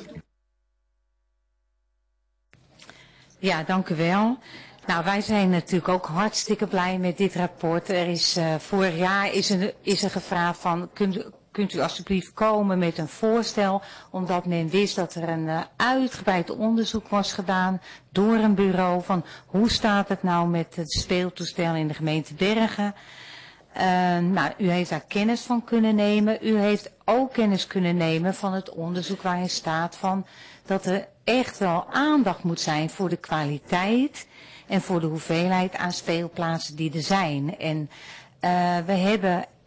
Ja, dank u wel. Nou, wij zijn natuurlijk ook hartstikke blij met dit rapport. Er is, vorig jaar is er gevraagd van, kunt u alsjeblieft komen met een voorstel, omdat men wist dat er een uitgebreid onderzoek was gedaan door een bureau van hoe staat het nou met het speeltoestel in de gemeente Bergen. Nou, u heeft daar kennis van kunnen nemen. U heeft ook kennis kunnen nemen van het onderzoek waarin staat van dat er echt wel aandacht moet zijn voor de kwaliteit en voor de hoeveelheid aan speelplaatsen die er zijn. En we hebben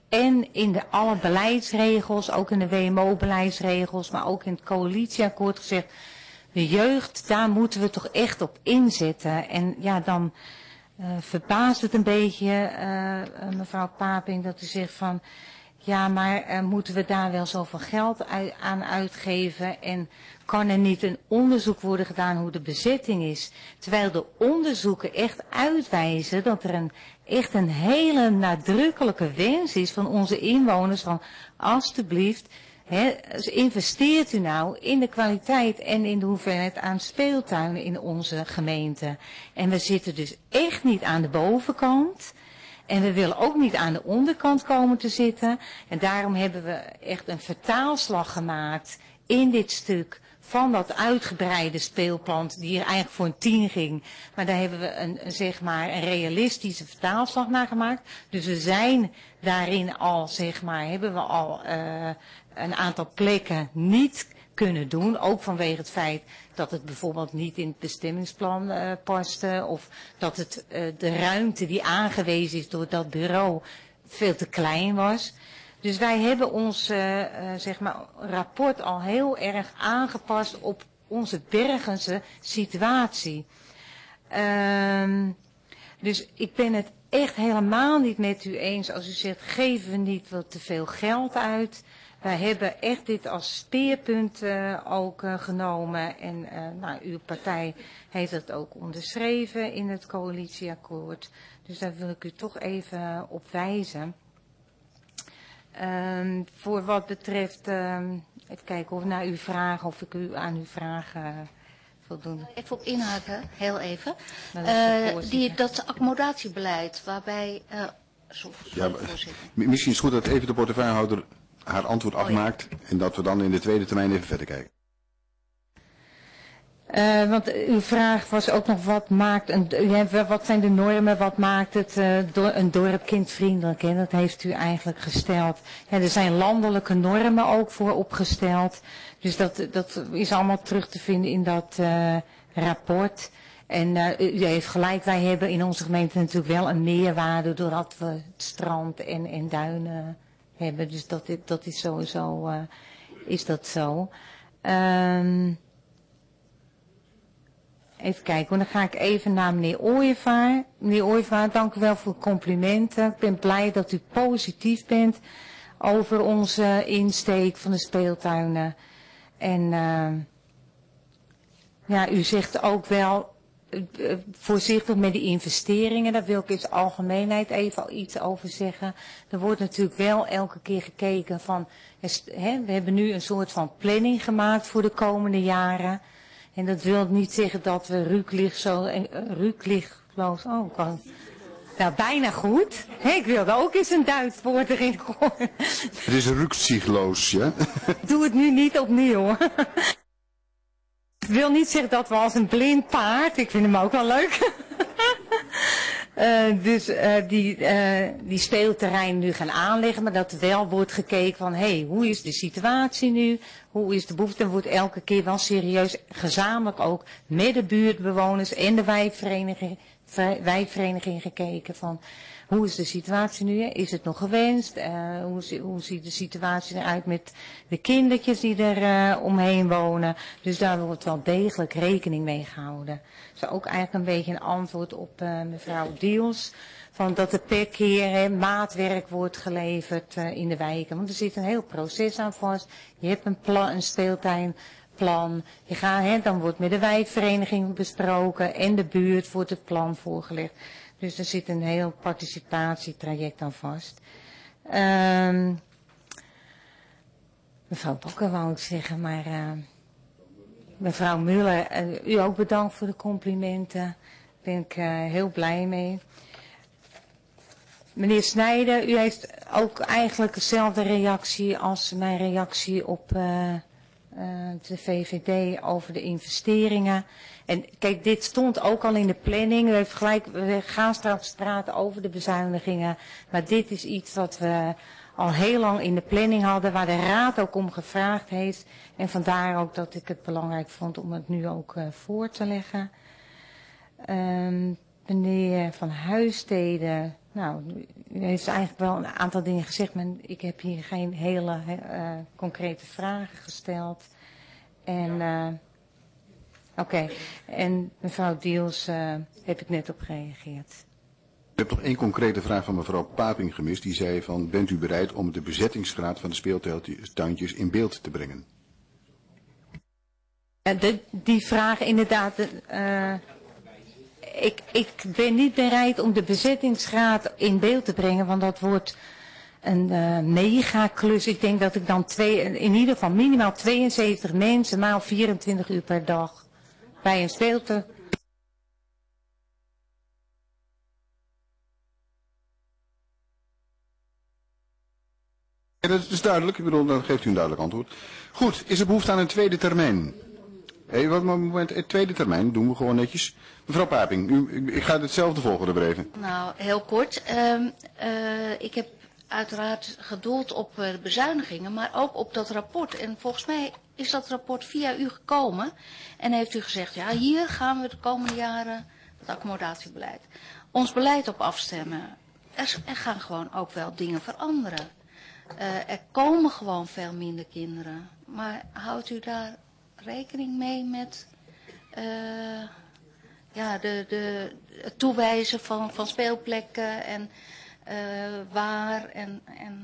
En in alle beleidsregels, ook in de WMO-beleidsregels, maar ook in het coalitieakkoord gezegd, de jeugd, daar moeten we toch echt op inzetten. En ja, dan verbaast het een beetje, mevrouw Paping, dat u zegt van, ja, maar moeten we daar wel zoveel geld aan uitgeven en kan er niet een onderzoek worden gedaan hoe de bezetting is? Terwijl de onderzoeken echt uitwijzen dat er echt een hele nadrukkelijke wens is van onze inwoners van alstublieft, investeert u nou in de kwaliteit en in de hoeveelheid aan speeltuinen in onze gemeente. En we zitten dus echt niet aan de bovenkant. En we willen ook niet aan de onderkant komen te zitten. En daarom hebben we echt een vertaalslag gemaakt in dit stuk van dat uitgebreide speelplan die er eigenlijk voor een 10 ging. Maar daar hebben we een realistische vertaalslag naar gemaakt. Dus we zijn daarin al, hebben we al een aantal plekken niet kunnen doen. Ook vanwege het feit dat het bijvoorbeeld niet in het bestemmingsplan paste. Of dat het de ruimte die aangewezen is door dat bureau veel te klein was. Dus wij hebben ons rapport al heel erg aangepast op onze Bergense situatie. Dus ik ben het echt helemaal niet met u eens als u zegt, geven we niet wat te veel geld uit. Wij hebben echt dit als speerpunt ook genomen en uw partij heeft het ook onderschreven in het coalitieakkoord. Dus daar wil ik u toch even op wijzen. Voor wat betreft, even kijken of naar uw vraag, of ik u aan uw vraag voldoende. Even op inhaken, heel even. Dat accommodatiebeleid waarbij... Misschien is het goed dat even de portefeuillehouder haar antwoord afmaakt en dat we dan in de tweede termijn even verder kijken. Want uw vraag was ook nog wat zijn de normen, wat maakt het een dorp kindvriendelijk? Hè? Dat heeft u eigenlijk gesteld. Ja, er zijn landelijke normen ook voor opgesteld. Dus dat is allemaal terug te vinden in dat rapport. En u heeft gelijk, wij hebben in onze gemeente natuurlijk wel een meerwaarde doordat we het strand en duinen hebben. Dus dat is sowieso, is dat zo. Even kijken, dan ga ik even naar meneer Ooyevaar. Meneer Ooyevaar, dank u wel voor de complimenten. Ik ben blij dat u positief bent over onze insteek van de speeltuinen. En u zegt ook wel voorzichtig met die investeringen. Daar wil ik in de algemeenheid even iets over zeggen. Er wordt natuurlijk wel elke keer gekeken van, we hebben nu een soort van planning gemaakt voor de komende jaren. En dat wil niet zeggen dat we ruklichtloos, nou, bijna goed. Ik wilde ook eens een Duits woord erin gooien. Het is rukzichtloos, ja? Doe het nu niet opnieuw, hoor. Ik wil niet zeggen dat we als een blind paard, ik vind hem ook wel leuk. Die speelterrein nu gaan aanleggen, maar dat wel wordt gekeken van, hoe is de situatie nu? Hoe is de behoefte? Er wordt elke keer wel serieus, gezamenlijk ook met de buurtbewoners en de wijkvereniging gekeken van, hoe is de situatie nu? Is het nog gewenst? Hoe ziet de situatie eruit met de kindertjes die er omheen wonen? Dus daar wordt wel degelijk rekening mee gehouden. Dus ook eigenlijk een beetje een antwoord op mevrouw Diels. Van dat er per keer maatwerk wordt geleverd in de wijken. Want er zit een heel proces aan vast. Je hebt een speeltuinplan. Dan wordt met de wijkvereniging besproken en de buurt wordt het plan voorgelegd. Dus er zit een heel participatietraject aan vast. Mevrouw Bokker wou ik zeggen, maar mevrouw Muller, u ook bedankt voor de complimenten. Daar ben ik heel blij mee. Meneer Snijder, u heeft ook eigenlijk dezelfde reactie als mijn reactie op de VVD over de investeringen. En kijk, dit stond ook al in de planning. U heeft gelijk, we gaan straks praten over de bezuinigingen. Maar dit is iets wat we al heel lang in de planning hadden, waar de Raad ook om gevraagd heeft. En vandaar ook dat ik het belangrijk vond om het nu ook voor te leggen. Meneer Van Huisteden, Nou, u heeft eigenlijk wel een aantal dingen gezegd, maar ik heb hier geen hele concrete vragen gesteld. En oké. En mevrouw Diels heb ik net op gereageerd. Ik heb nog één concrete vraag van mevrouw Paping gemist. Die zei van, bent u bereid om de bezettingsgraad van de speeltuintjes in beeld te brengen? Die vraag inderdaad... Ik ben niet bereid om de bezettingsgraad in beeld te brengen, want dat wordt een megaklus. Ik denk dat ik dan in ieder geval minimaal 72 mensen, maal 24 uur per dag bij een speeltuin. Ja, dat is duidelijk. Ik bedoel, dan geeft u een duidelijk antwoord. Goed, is er behoefte aan een tweede termijn? Wat moment, het tweede termijn doen we gewoon netjes. Mevrouw Paping, ik ga hetzelfde volgende breven. Nou, heel kort. Ik heb uiteraard geduld op bezuinigingen, maar ook op dat rapport. En volgens mij is dat rapport via u gekomen. En heeft u gezegd, ja, hier gaan we de komende jaren het accommodatiebeleid. Ons beleid op afstemmen. Er gaan gewoon ook wel dingen veranderen. Er komen gewoon veel minder kinderen. Maar houdt u daar rekening mee met het toewijzen van speelplekken en waar en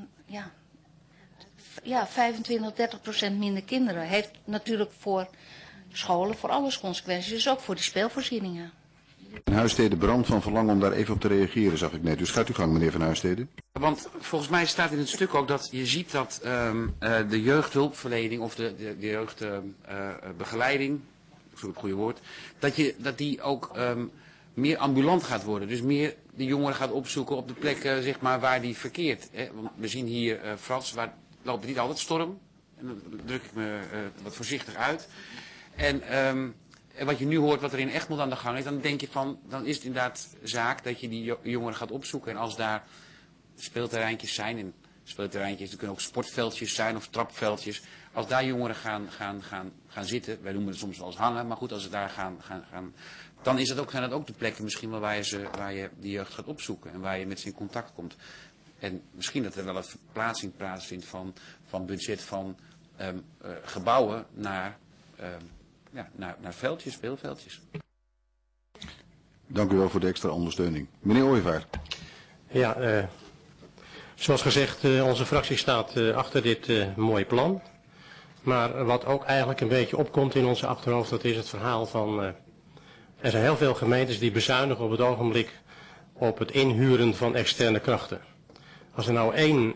25-30% minder kinderen heeft natuurlijk voor scholen, voor alles consequenties, dus ook voor die speelvoorzieningen. Van Huisstede brandt van verlangen om daar even op te reageren, zag ik net. Dus gaat u gang, meneer Van Huisstede. Want volgens mij staat in het stuk ook dat je ziet dat de jeugdhulpverlening of de jeugdbegeleiding, zoek het goede woord, dat die ook meer ambulant gaat worden. Dus meer de jongeren gaat opzoeken op de plekken zeg maar, waar die verkeert. Hè? Want we zien hier Frans, waar loopt het niet altijd storm. En dan druk ik me wat voorzichtig uit. En wat je nu hoort wat er in Egmond aan de gang is, dan denk je van, dan is het inderdaad zaak dat je die jongeren gaat opzoeken. En als daar speelterreintjes zijn, en speelterreintjes, er kunnen ook sportveldjes zijn of trapveldjes. Als daar jongeren gaan zitten, wij noemen het soms wel eens hangen, maar goed, als ze daar gaan dan zijn dat ook de plekken misschien wel waar je die jeugd gaat opzoeken en waar je met ze in contact komt. En misschien dat er wel een verplaatsing plaatsvindt van budget van gebouwen naar veldjes, speelveldjes. Dank u wel voor de extra ondersteuning. Meneer Ooyevaart. Ja, zoals gezegd, onze fractie staat achter dit mooie plan. Maar wat ook eigenlijk een beetje opkomt in onze achterhoofd, dat is het verhaal van... er zijn heel veel gemeentes die bezuinigen op het ogenblik op het inhuren van externe krachten. Als er nou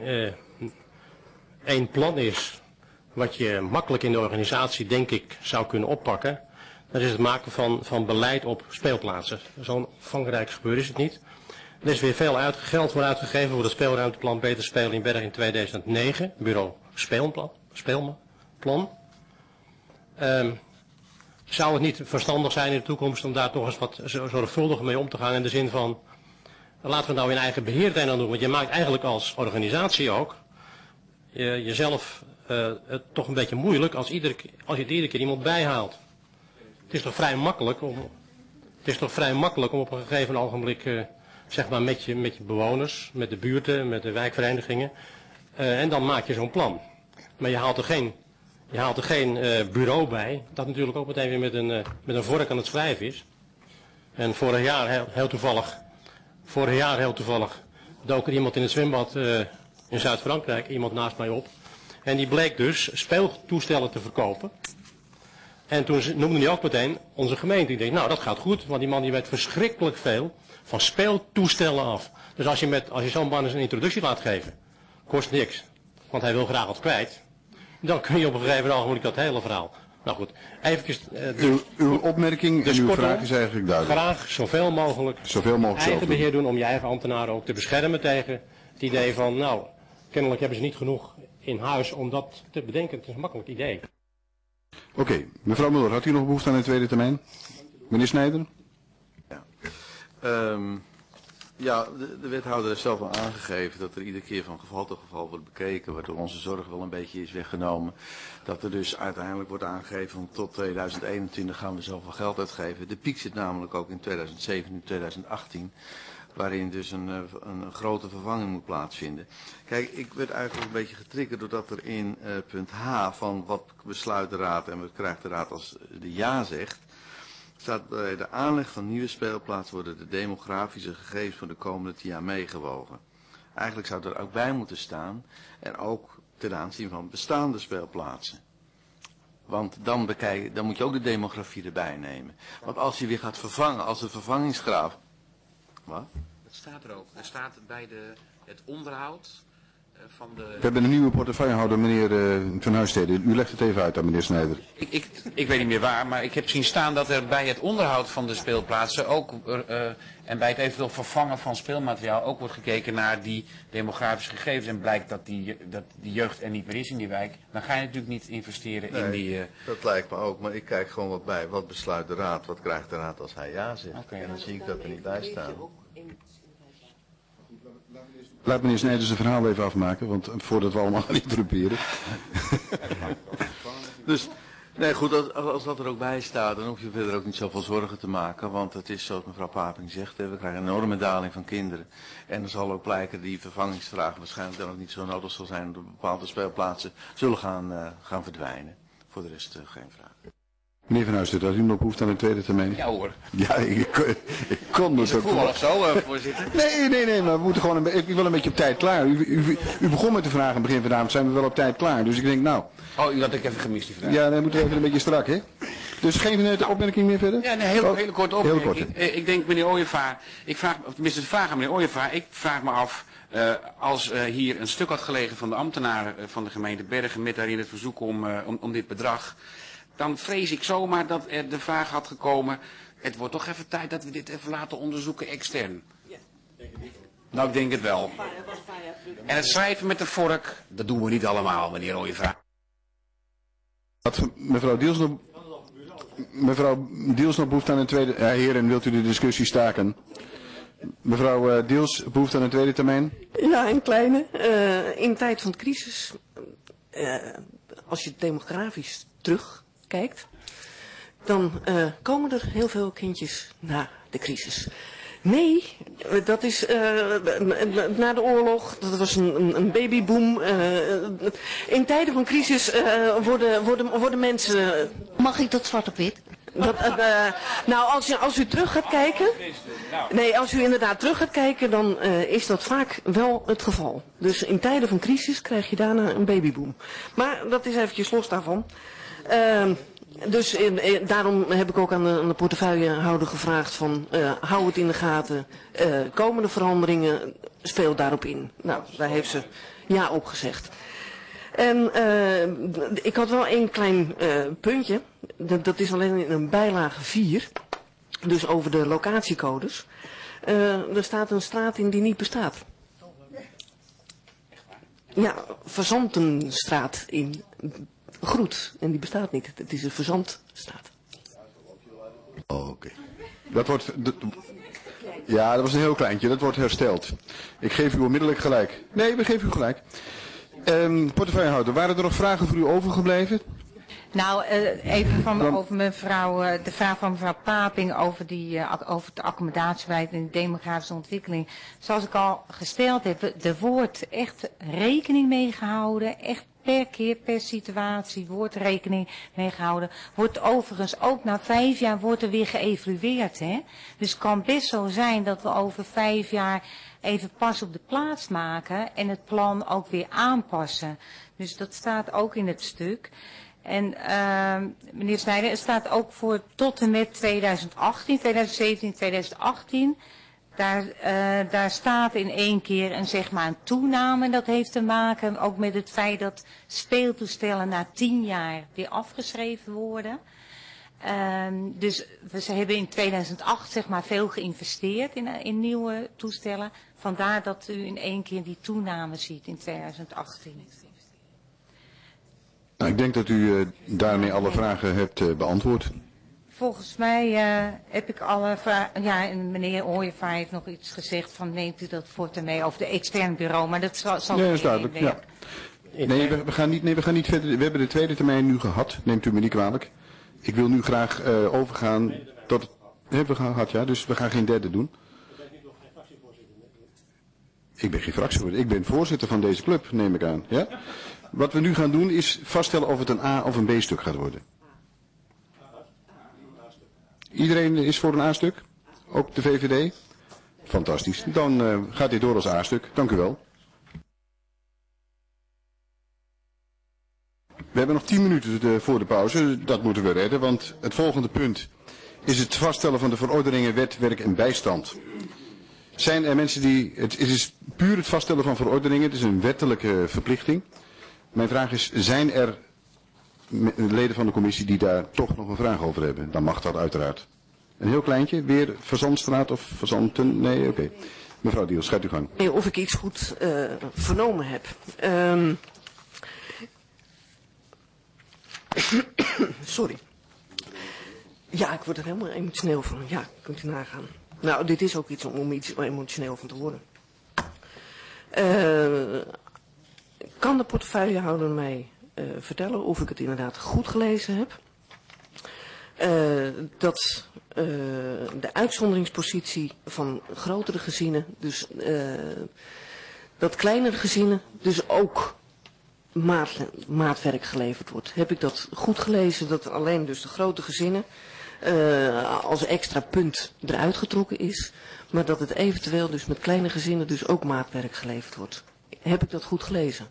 één plan is wat je makkelijk in de organisatie, denk ik, zou kunnen oppakken, dat is het maken van beleid op speelplaatsen. Zo'n omvangrijk gebeuren is het niet. Er is weer veel geld voor uitgegeven voor het speelruimteplan Beter Spelen in Berg in 2009, bureau Speelplan. Zou het niet verstandig zijn in de toekomst om daar toch eens wat zorgvuldiger mee om te gaan in de zin van, laten we het nou in eigen beheer dan doen, want je maakt eigenlijk als organisatie ook jezelf het toch een beetje moeilijk als je het iedere keer iemand bijhaalt. Het is toch vrij makkelijk om op een gegeven ogenblik zeg maar met je bewoners, met de buurten, met de wijkverenigingen en dan maak je zo'n plan. Maar je haalt er geen bureau bij, dat natuurlijk ook meteen weer met een vork aan het schrijven is. En vorig jaar heel toevallig dook er iemand in het zwembad in Zuid-Frankrijk, iemand naast mij op. En die bleek dus speeltoestellen te verkopen. En toen noemde hij ook meteen onze gemeente. Ik denk, nou dat gaat goed, want die man die weet verschrikkelijk veel van speeltoestellen af. Dus als je zo'n man eens een introductie laat geven, kost niks. Want hij wil graag wat kwijt. Dan kun je op een gegeven ogenblik dat hele verhaal. Nou goed, eventjes... uw opmerking en uw vraag is eigenlijk duidelijk. Graag zoveel mogelijk eigen beheer doen om je eigen ambtenaren ook te beschermen tegen het idee van, nou, kennelijk hebben ze niet genoeg in huis om dat te bedenken. Het is een makkelijk idee. Oké, mevrouw Muller, had u nog behoefte aan een tweede termijn? Meneer Snijder? Ja. De wethouder heeft zelf al aangegeven dat er iedere keer van geval tot geval wordt bekeken, waardoor onze zorg wel een beetje is weggenomen. Dat er dus uiteindelijk wordt aangegeven van tot 2021 gaan we zoveel geld uitgeven. De piek zit namelijk ook in 2007 en 2018. waarin dus een grote vervanging moet plaatsvinden. Kijk, ik werd eigenlijk een beetje getriggerd doordat er in punt H van wat besluit de raad en wat krijgt de raad als de ja zegt, staat bij de aanleg van nieuwe speelplaatsen worden de demografische gegevens voor de komende 10 jaar meegewogen. Eigenlijk zou er ook bij moeten staan, en ook ten aanzien van bestaande speelplaatsen. Want dan moet je ook de demografie erbij nemen. Want als je weer gaat vervangen, als de vervangingsgraaf... Wat? Dat staat er ook. Er staat bij het onderhoud van de... We hebben een nieuwe portefeuillehouder, meneer Van Huistede. U legt het even uit aan meneer Snijder. Ik weet niet meer waar, maar ik heb zien staan dat er bij het onderhoud van de speelplaatsen ook... en bij het eventueel vervangen van speelmateriaal ook wordt gekeken naar die demografische gegevens. En blijkt dat die jeugd er niet meer is in die wijk. Dan ga je natuurlijk niet investeren in die... Dat lijkt me ook, maar ik kijk gewoon wat bij. Wat besluit de raad? Wat krijgt de raad als hij ja zegt? Okay. En dan zie ik dat er niet bij staan. Laat meneer Snijder zijn verhaal even afmaken, want voordat we allemaal gaan interrumperen. Dus, nee goed, als dat er ook bij staat, dan hoef je verder ook niet zoveel zorgen te maken. Want het is zoals mevrouw Paping zegt, we krijgen een enorme daling van kinderen. En er zal ook blijken die vervangingsvraag waarschijnlijk dan ook niet zo nodig zal zijn. Dat bepaalde speelplaatsen zullen gaan verdwijnen. Voor de rest geen vraag. Meneer Van Huistede, had u nog behoefte aan een tweede termijn? Ja hoor. Ja, ik kon het ook. Voetbal of zo, voorzitter? Nee, maar we moeten gewoon ik wil een beetje op tijd klaar. U begon met de vraag aan het begin vanavond, zijn we wel op tijd klaar. Dus ik denk, nou... Oh, u had ik even gemist die vraag. Ja, dan moeten we even een beetje strak, hè? Dus geen opmerking meer verder? Ja, een hele korte opmerking. Heel kort. Ik denk, meneer Ooyevaar, tenminste de vraag aan meneer Ooyevaar, ik vraag me af, als hier een stuk had gelegen van de ambtenaren van de gemeente Bergen met daarin het verzoek om dit bedrag, dan vrees ik zomaar dat er de vraag had gekomen, het wordt toch even tijd dat we dit even laten onderzoeken extern. Ja, denk ik niet. Nou, ik denk het wel. En het schrijven met de vork, dat doen we niet allemaal, meneer Ooyevaar. Mevrouw Diels nog behoefte aan een tweede... Ja, heren, wilt u de discussie staken? Mevrouw Diels, behoefte aan een tweede termijn? Ja, een kleine. In tijd van de crisis, als je demografisch terugkijkt, dan komen er heel veel kindjes na de crisis. Nee, dat is na de oorlog, dat was een babyboom. In tijden van crisis worden mensen... Mag ik dat zwart op wit? Nou, als u terug gaat kijken... Nee, als u inderdaad terug gaat kijken, dan is dat vaak wel het geval. Dus in tijden van crisis krijg je daarna een babyboom. Maar dat is eventjes los daarvan. Dus daarom heb ik ook aan de portefeuillehouder gevraagd van hou het in de gaten, komende veranderingen, speel daarop in. Nou, daar heeft ze ja op gezegd. En ik had wel één klein puntje, dat is alleen in een bijlage 4, dus over de locatiecodes. Er staat een straat in die niet bestaat. Ja, Verzantenstraat in Groet. En die bestaat niet. Het is een Verzandstraat. Oh, oké. Dat wordt... Ja, dat was een heel kleintje. Dat wordt hersteld. Ik geef u onmiddellijk gelijk. Nee, we geven u gelijk. Portefeuillehouder, waren er nog vragen voor u overgebleven? Nou, even over de vraag van mevrouw Paping over de accommodatiebeleid en de demografische ontwikkeling. Zoals ik al gesteld heb, er wordt echt rekening mee gehouden, echt per keer, per situatie wordt rekening mee gehouden. Wordt overigens ook na 5 jaar wordt er weer geëvalueerd, hè. Dus het kan best zo zijn dat we over 5 jaar even pas op de plaats maken en het plan ook weer aanpassen. Dus dat staat ook in het stuk. En meneer Snijder, het staat ook voor tot en met 2018, 2017, 2018. Daar staat in 1 keer een toename. En dat heeft te maken ook met het feit dat speeltoestellen na 10 jaar weer afgeschreven worden. Dus ze hebben in 2008 veel geïnvesteerd in nieuwe toestellen. Vandaar dat u in 1 keer die toename ziet in 2018. Nou, ik denk dat u daarmee alle vragen hebt beantwoord. Volgens mij heb ik alle vragen... Ja, en meneer Ooyevaar heeft nog iets gezegd van neemt u dat voort mee over de extern bureau. Maar dat zal nee, dat is duidelijk. Ja. Nee, we gaan niet verder. We hebben de tweede termijn nu gehad. Neemt u me niet kwalijk. Ik wil nu graag overgaan tot... Hebben we gehad, ja. Dus we gaan geen derde doen. Ik ben geen fractievoorzitter, ik ben voorzitter van deze club, neem ik aan. Ja? Wat we nu gaan doen is vaststellen of het een A of een B stuk gaat worden. Iedereen is voor een A-stuk? Ook de VVD? Fantastisch. Dan gaat dit door als A-stuk. Dank u wel. We hebben nog 10 minuten voor de pauze. Dat moeten we redden, want het volgende punt is het vaststellen van de verordeningen wet, werk en bijstand. Zijn er mensen die... Het is puur het vaststellen van verordeningen. Het is een wettelijke verplichting. Mijn vraag is, zijn er leden van de commissie die daar toch nog een vraag over hebben? Dan mag dat uiteraard. Een heel kleintje, weer Verzandstraat of Verzanten? Nee, oké. Mevrouw Diels, gaat uw gang. Of ik iets goed vernomen heb. Sorry. Ja, ik word er helemaal emotioneel van. Ja, kunt u nagaan. Nou, dit is ook iets om iets emotioneel van te worden. Kan de portefeuillehouder mij vertellen of ik het inderdaad goed gelezen heb? Dat de uitzonderingspositie van grotere gezinnen, dus dat kleinere gezinnen, dus ook maatwerk geleverd wordt. Heb ik dat goed gelezen, dat alleen dus de grote gezinnen als extra punt eruit getrokken is, maar dat het eventueel dus met kleine gezinnen dus ook maatwerk geleverd wordt. Heb ik dat goed gelezen?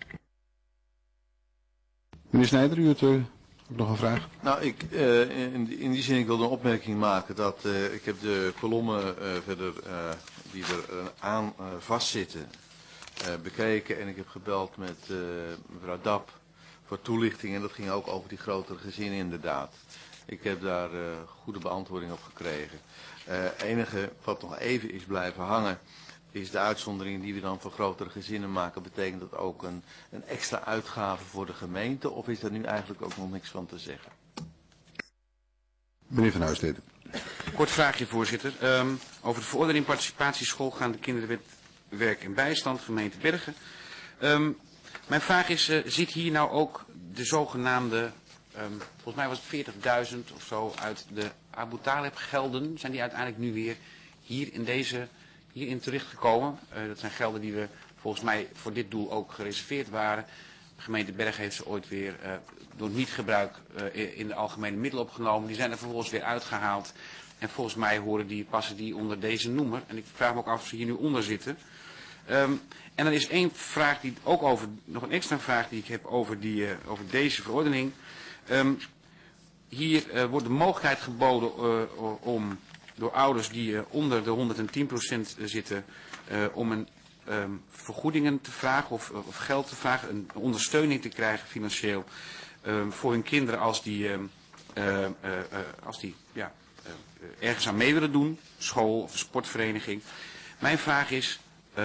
Meneer Snijder, u hebt ook nog een vraag? Nou, in die zin, ik wilde een opmerking maken dat ik heb de kolommen verder die er aan vastzitten bekeken en ik heb gebeld met mevrouw Dap voor toelichting en dat ging ook over die grotere gezinnen inderdaad. Ik heb daar goede beantwoording op gekregen. Het enige wat nog even is blijven hangen is de uitzondering die we dan voor grotere gezinnen maken. Betekent dat ook een extra uitgave voor de gemeente of is daar nu eigenlijk ook nog niks van te zeggen? Meneer Van Huissteden. Kort vraagje, voorzitter. Over de verordening participatieschool gaan de kinderwet, werk en bijstand, gemeente Bergen. Mijn vraag is, zit hier nou ook de zogenaamde, volgens mij was het 40.000 of zo uit de Abu Talib gelden, zijn die uiteindelijk nu weer hierin terechtgekomen. Dat zijn gelden die we volgens mij voor dit doel ook gereserveerd waren. De gemeente Bergen heeft ze ooit weer door niet-gebruik in de algemene middelen opgenomen. Die zijn er vervolgens weer uitgehaald. En volgens mij passen die onder deze noemer. En ik vraag me ook af of ze hier nu onder zitten. En dan is één vraag die ook nog een extra vraag die ik heb over deze verordening. Hier wordt de mogelijkheid geboden om door ouders die onder de 110% zitten om vergoedingen te vragen of geld te vragen, een ondersteuning te krijgen financieel voor hun kinderen als die ergens aan mee willen doen, school of sportvereniging. Mijn vraag is,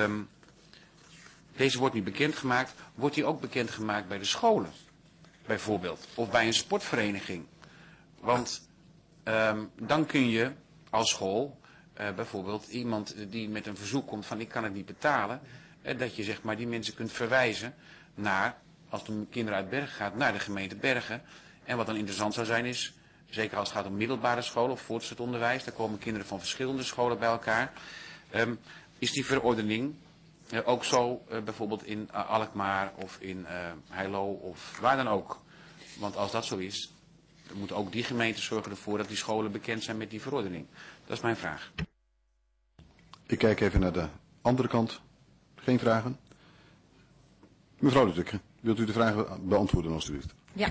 deze wordt nu bekendgemaakt, wordt die ook bekendgemaakt bij de scholen bijvoorbeeld of bij een sportvereniging? Want dan kun je als school bijvoorbeeld iemand die met een verzoek komt van ik kan het niet betalen, dat je zeg maar die mensen kunt verwijzen naar, als de kinderen uit Bergen gaat, naar de gemeente Bergen. En wat dan interessant zou zijn is, zeker als het gaat om middelbare scholen of voortgezet onderwijs, daar komen kinderen van verschillende scholen bij elkaar. Is die verordening ook zo bijvoorbeeld in Alkmaar of in Heilo of waar dan ook? Want als dat zo is, dan moeten ook die gemeenten zorgen ervoor dat die scholen bekend zijn met die verordening. Dat is mijn vraag. Ik kijk even naar de andere kant. Geen vragen? Mevrouw de Tukke, wilt u de vragen beantwoorden alstublieft? Ja.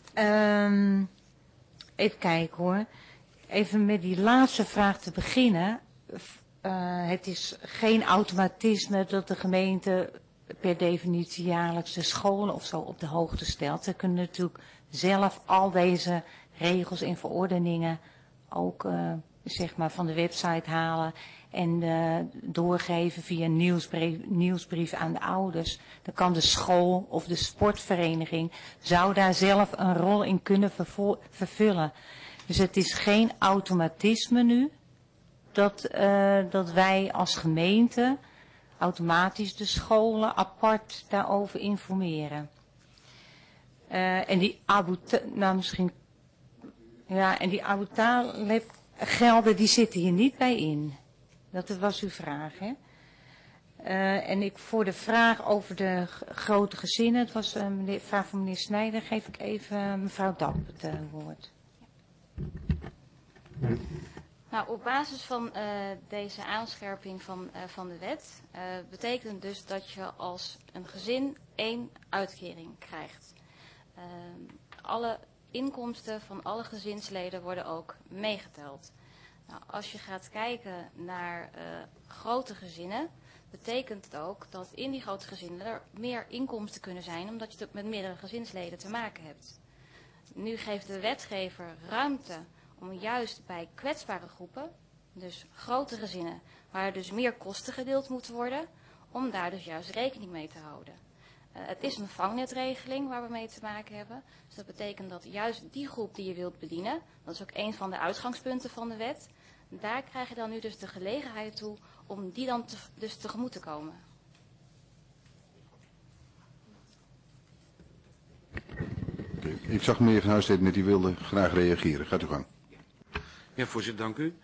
Even kijken hoor. Even met die laatste vraag te beginnen. Het is geen automatisme dat de gemeente per definitie jaarlijks de scholen of zo op de hoogte stelt. Ze kunnen natuurlijk zelf al deze regels en verordeningen ook zeg maar van de website halen en doorgeven via nieuwsbrief aan de ouders. Dan kan de school of de sportvereniging zou daar zelf een rol in kunnen vervullen. Dus het is geen automatisme nu dat wij als gemeente automatisch de scholen apart daarover informeren. En die Abu Talib gelden die zitten hier niet bij in. Dat was uw vraag, hè? En voor de vraag over de grote gezinnen, het was een vraag van meneer Snijder, geef ik even mevrouw Dap het woord. Nou, op basis van deze aanscherping van de wet betekent dus dat je als een gezin 1 uitkering krijgt. Alle inkomsten van alle gezinsleden worden ook meegeteld. Nou, als je gaat kijken naar grote gezinnen, betekent het ook dat in die grote gezinnen er meer inkomsten kunnen zijn, omdat je met meerdere gezinsleden te maken hebt. Nu geeft de wetgever ruimte om juist bij kwetsbare groepen, dus grote gezinnen, waar dus meer kosten gedeeld moeten worden, om daar dus juist rekening mee te houden. Het is een vangnetregeling waar we mee te maken hebben. Dus dat betekent dat juist die groep die je wilt bedienen, dat is ook een van de uitgangspunten van de wet, daar krijg je dan nu dus de gelegenheid toe om die dan dus tegemoet te komen. Okay. Ik zag meneer Van Huisstede net, die wilde graag reageren. Gaat u gang. Ja, voorzitter, dank u.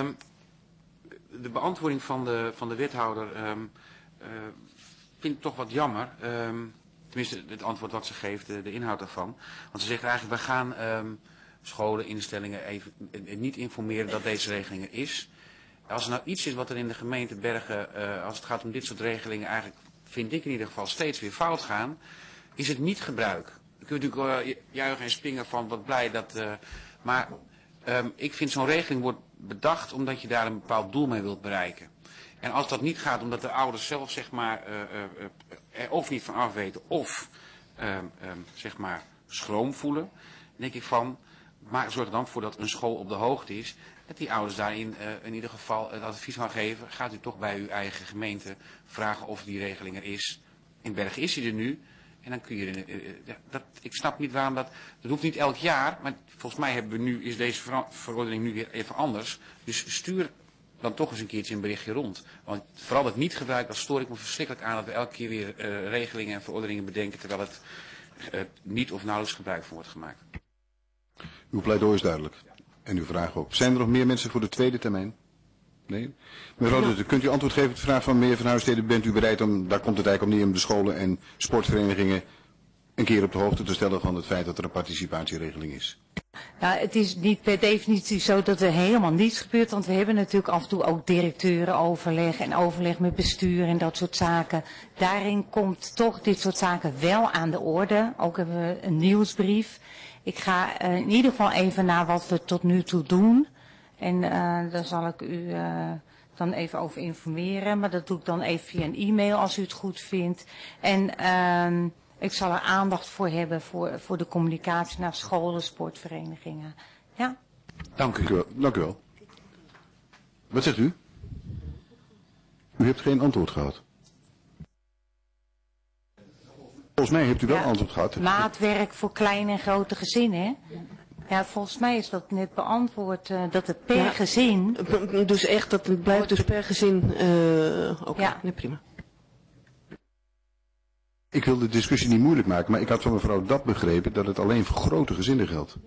De beantwoording van de wethouder vind ik toch wat jammer. Tenminste, het antwoord wat ze geeft, de inhoud daarvan. Want ze zegt eigenlijk, we gaan scholen, instellingen even niet informeren dat deze regeling er is. Als er nou iets is wat er in de gemeente Bergen, als het gaat om dit soort regelingen, eigenlijk vind ik in ieder geval steeds weer fout gaan, is het niet gebruik. Je kunt natuurlijk juichen en springen van wat blij dat... maar ik vind zo'n regeling wordt bedacht omdat je daar een bepaald doel mee wilt bereiken. En als dat niet gaat omdat de ouders zelf zeg maar er of niet van af weten of zeg maar schroom voelen, dan denk ik van, maar zorg er dan voor dat een school op de hoogte is, dat die ouders daarin in ieder geval het advies gaan geven. Gaat u toch bij uw eigen gemeente vragen of die regeling er is. In Bergen is die er nu. En dan kun je, ik snap niet waarom dat hoeft niet elk jaar, maar volgens mij hebben we nu, is deze verordening nu weer even anders. Dus stuur dan toch eens een keertje een berichtje rond. Want vooral het niet gebruik, dat stoor ik me verschrikkelijk aan dat we elke keer weer regelingen en verordeningen bedenken, terwijl het niet of nauwelijks gebruik van wordt gemaakt. Uw pleidooi is duidelijk. En uw vraag ook. Zijn er nog meer mensen voor de tweede termijn? Nee? Mevrouw Dutte, kunt u antwoord geven op de vraag van meneer Van Huisstede? Bent u bereid om, daar komt het eigenlijk om neer, om de scholen en sportverenigingen een keer op de hoogte te stellen van het feit dat er een participatieregeling is? Nou, het is niet per definitie zo dat er helemaal niets gebeurt, want we hebben natuurlijk af en toe ook directeurenoverleg en overleg met bestuur en dat soort zaken. Daarin komt toch dit soort zaken wel aan de orde. Ook hebben we een nieuwsbrief. Ik ga in ieder geval even naar wat we tot nu toe doen. En daar zal ik u dan even over informeren. Maar dat doe ik dan even via een e-mail als u het goed vindt. En ik zal er aandacht voor hebben voor de communicatie naar scholen, sportverenigingen. Ja. Dank u. Dank u wel. Wat zegt u? U hebt geen antwoord gehad. Volgens mij hebt u wel antwoord gehad. Maatwerk voor kleine en grote gezinnen, hè? Ja, volgens mij is dat net beantwoord, dat het per gezin... Dus echt, dat het blijft dus per gezin... Oké, ja. Nee, prima. Ik wil de discussie niet moeilijk maken, maar ik had van mevrouw Dap begrepen dat het alleen voor grote gezinnen geldt.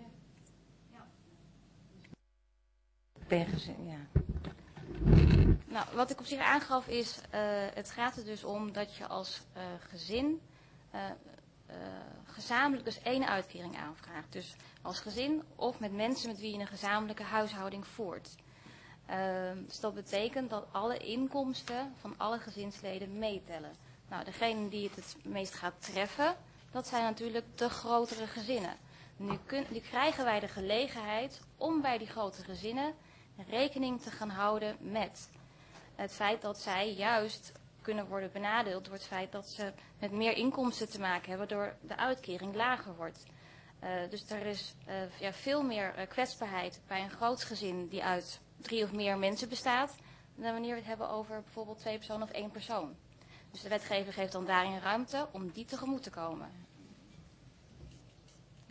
Per gezin, ja. Nou, wat ik op zich aangaf is, het gaat er dus om dat je als gezin gezamenlijk dus 1 uitkering aanvraagt. Dus als gezin of met mensen met wie je een gezamenlijke huishouding voert. Dus dat betekent dat alle inkomsten van alle gezinsleden meetellen. Nou, degene die het meest gaat treffen, dat zijn natuurlijk de grotere gezinnen. Nu krijgen wij de gelegenheid om bij die grote gezinnen rekening te gaan houden met het feit dat zij juist kunnen worden benadeeld door het feit dat ze met meer inkomsten te maken hebben, door de uitkering lager wordt. Dus er is veel meer kwetsbaarheid bij een groot gezin die uit 3 of meer mensen bestaat, dan wanneer we het hebben over bijvoorbeeld 2 personen of 1 persoon. Dus de wetgever geeft dan daarin ruimte om die tegemoet te komen. Ja?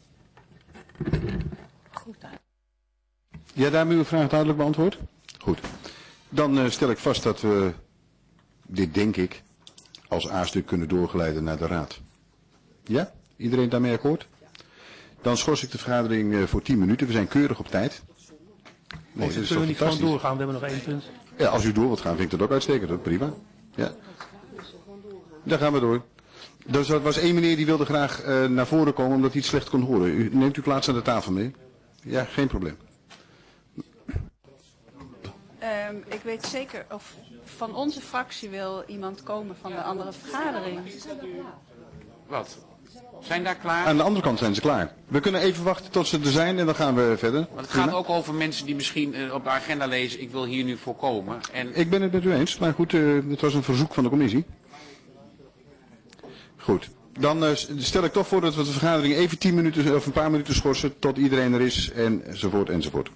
Goed. Ja, daarmee uw vraag duidelijk beantwoord? Goed. Dan stel ik vast dat we dit, denk ik, als A-stuk kunnen doorgeleiden naar de Raad. Ja? Iedereen daarmee akkoord? Dan schors ik de vergadering voor 10 minuten. We zijn keurig op tijd. Nee, dus kunnen we niet gewoon doorgaan? We hebben nog 1 punt. Ja, als u door wilt gaan, vind ik dat ook uitstekend. Dat prima. Ja. Daar gaan we door. Dus er was één meneer die wilde graag naar voren komen omdat hij het slecht kon horen. U neemt uw plaats aan de tafel mee? Ja, geen probleem. Ik weet zeker, of van onze fractie wil iemand komen van de andere vergadering. Wat? Zijn daar klaar? Aan de andere kant zijn ze klaar. We kunnen even wachten tot ze er zijn en dan gaan we verder. Want het gaat ook over mensen die misschien op de agenda lezen, ik wil hier nu voorkomen. En... Ik ben het met u eens, maar goed, het was een verzoek van de commissie. Goed, dan stel ik toch voor dat we de vergadering even 10 minuten of een paar minuten schorsen tot iedereen er is enzovoort enzovoort.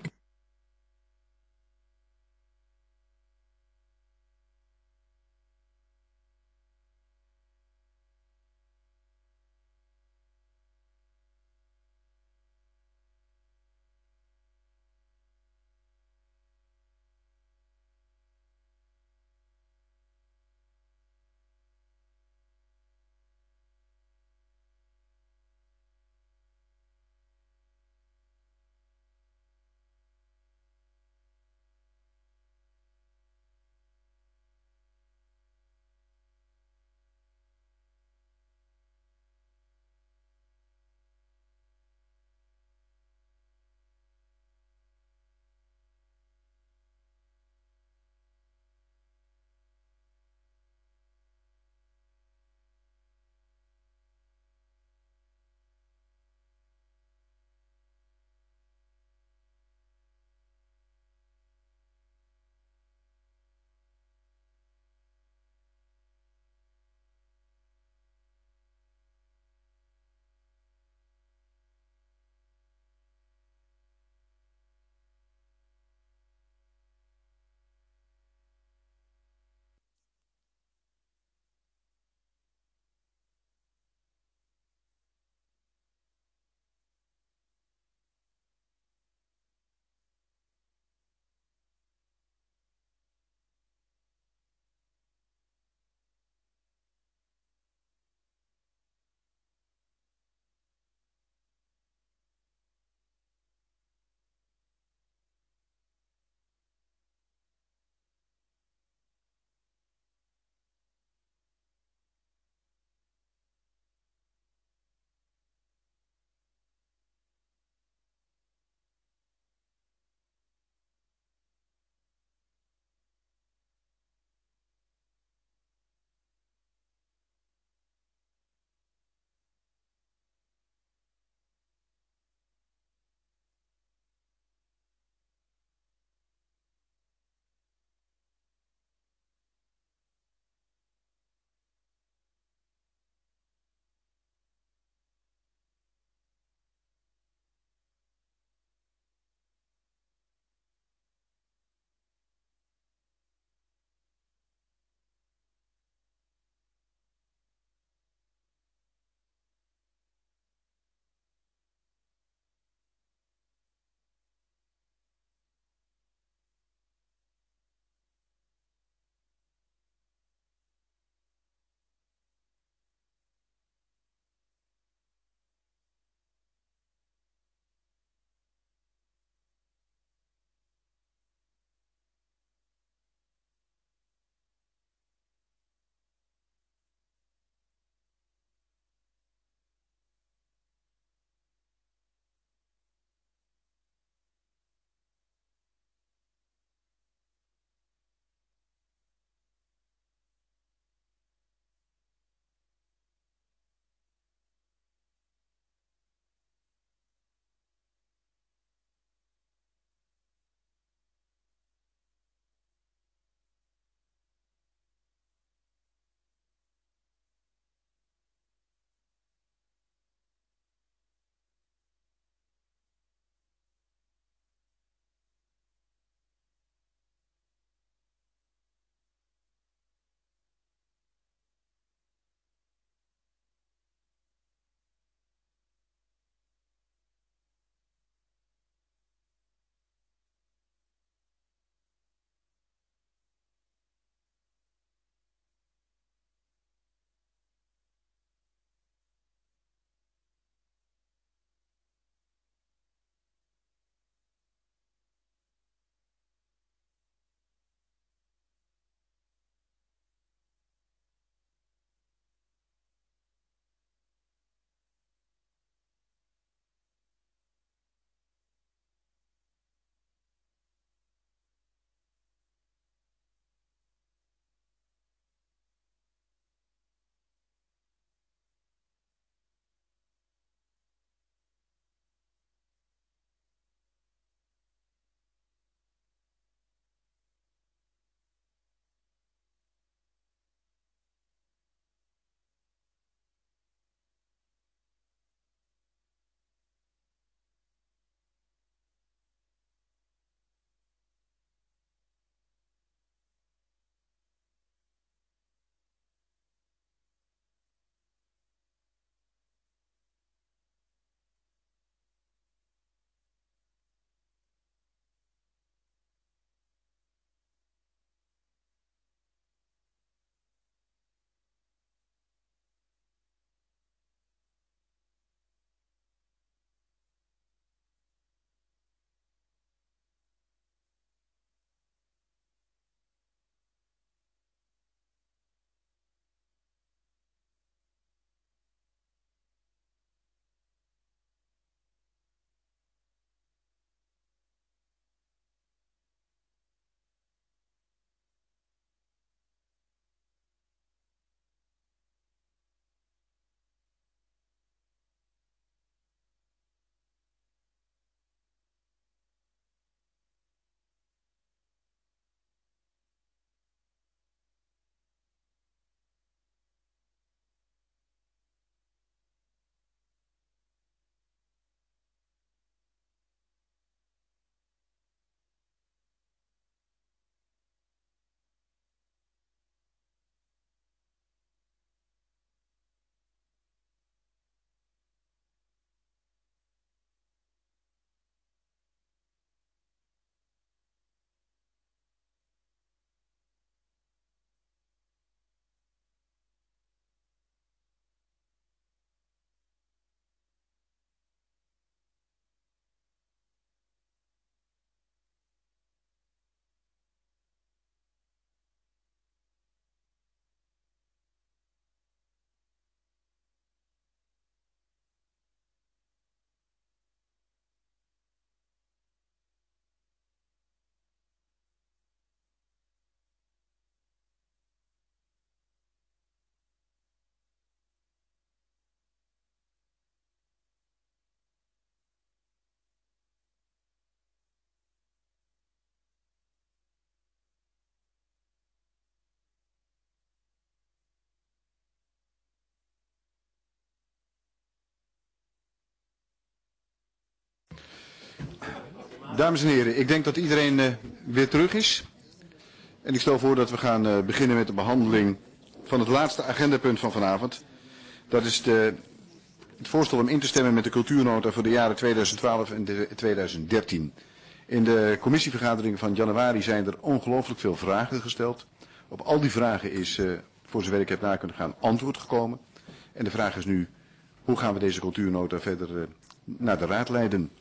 Dames en heren, ik denk dat iedereen weer terug is. En ik stel voor dat we gaan beginnen met de behandeling van het laatste agendapunt van vanavond. Dat is het voorstel om in te stemmen met de cultuurnota voor de jaren 2012 en 2013. In de commissievergadering van januari zijn er ongelooflijk veel vragen gesteld. Op al die vragen is, voor zover ik heb na kunnen gaan, antwoord gekomen. En de vraag is nu, hoe gaan we deze cultuurnota verder naar de raad leiden?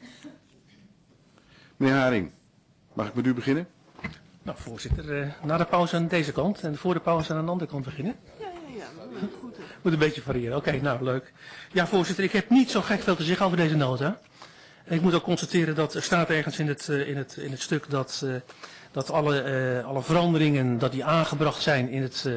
Meneer Haring, mag ik met u beginnen? Nou, voorzitter, na de pauze aan deze kant en voor de pauze aan de andere kant beginnen. Ja, goed. Moet een beetje variëren. Oké, nou leuk. Ja, voorzitter, ik heb niet zo gek veel te zeggen over deze nota. Ik moet ook constateren dat er staat ergens in het stuk dat alle veranderingen dat die aangebracht zijn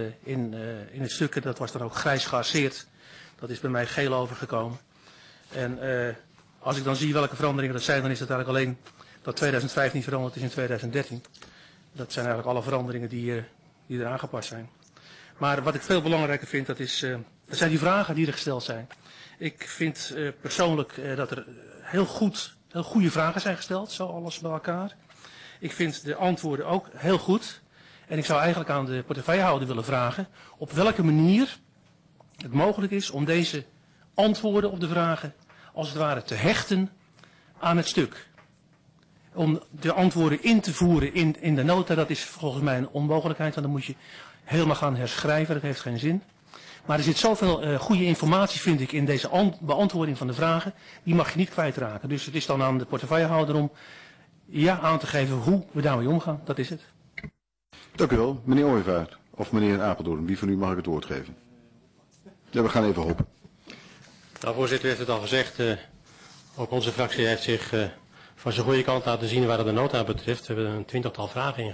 in het stuk, dat was dan ook grijs gearseerd. Dat is bij mij geel overgekomen. En als ik dan zie welke veranderingen dat zijn, dan is het eigenlijk alleen dat 2015 veranderd is in 2013. Dat zijn eigenlijk alle veranderingen die er aangepast zijn. Maar wat ik veel belangrijker vind, dat zijn die vragen die er gesteld zijn. Ik vind persoonlijk dat er heel goede vragen zijn gesteld, zo alles bij elkaar. Ik vind de antwoorden ook heel goed. En ik zou eigenlijk aan de portefeuillehouder willen vragen op welke manier het mogelijk is om deze antwoorden op de vragen als het ware te hechten aan het stuk. Om de antwoorden in te voeren in de nota, dat is volgens mij een onmogelijkheid, want dan moet je helemaal gaan herschrijven, dat heeft geen zin. Maar er zit zoveel goede informatie, vind ik, in deze beantwoording van de vragen, die mag je niet kwijtraken. Dus het is dan aan de portefeuillehouder om aan te geven hoe we daarmee omgaan, dat is het. Dank u wel, meneer Ooyevaart, of meneer Apeldoorn, wie van u mag ik het woord geven? Ja, we gaan even hopen. Nou, voorzitter, u heeft het al gezegd, ook onze fractie heeft zich van zijn goede kant laten zien waar de nota betreft. We hebben een 20-tal vragen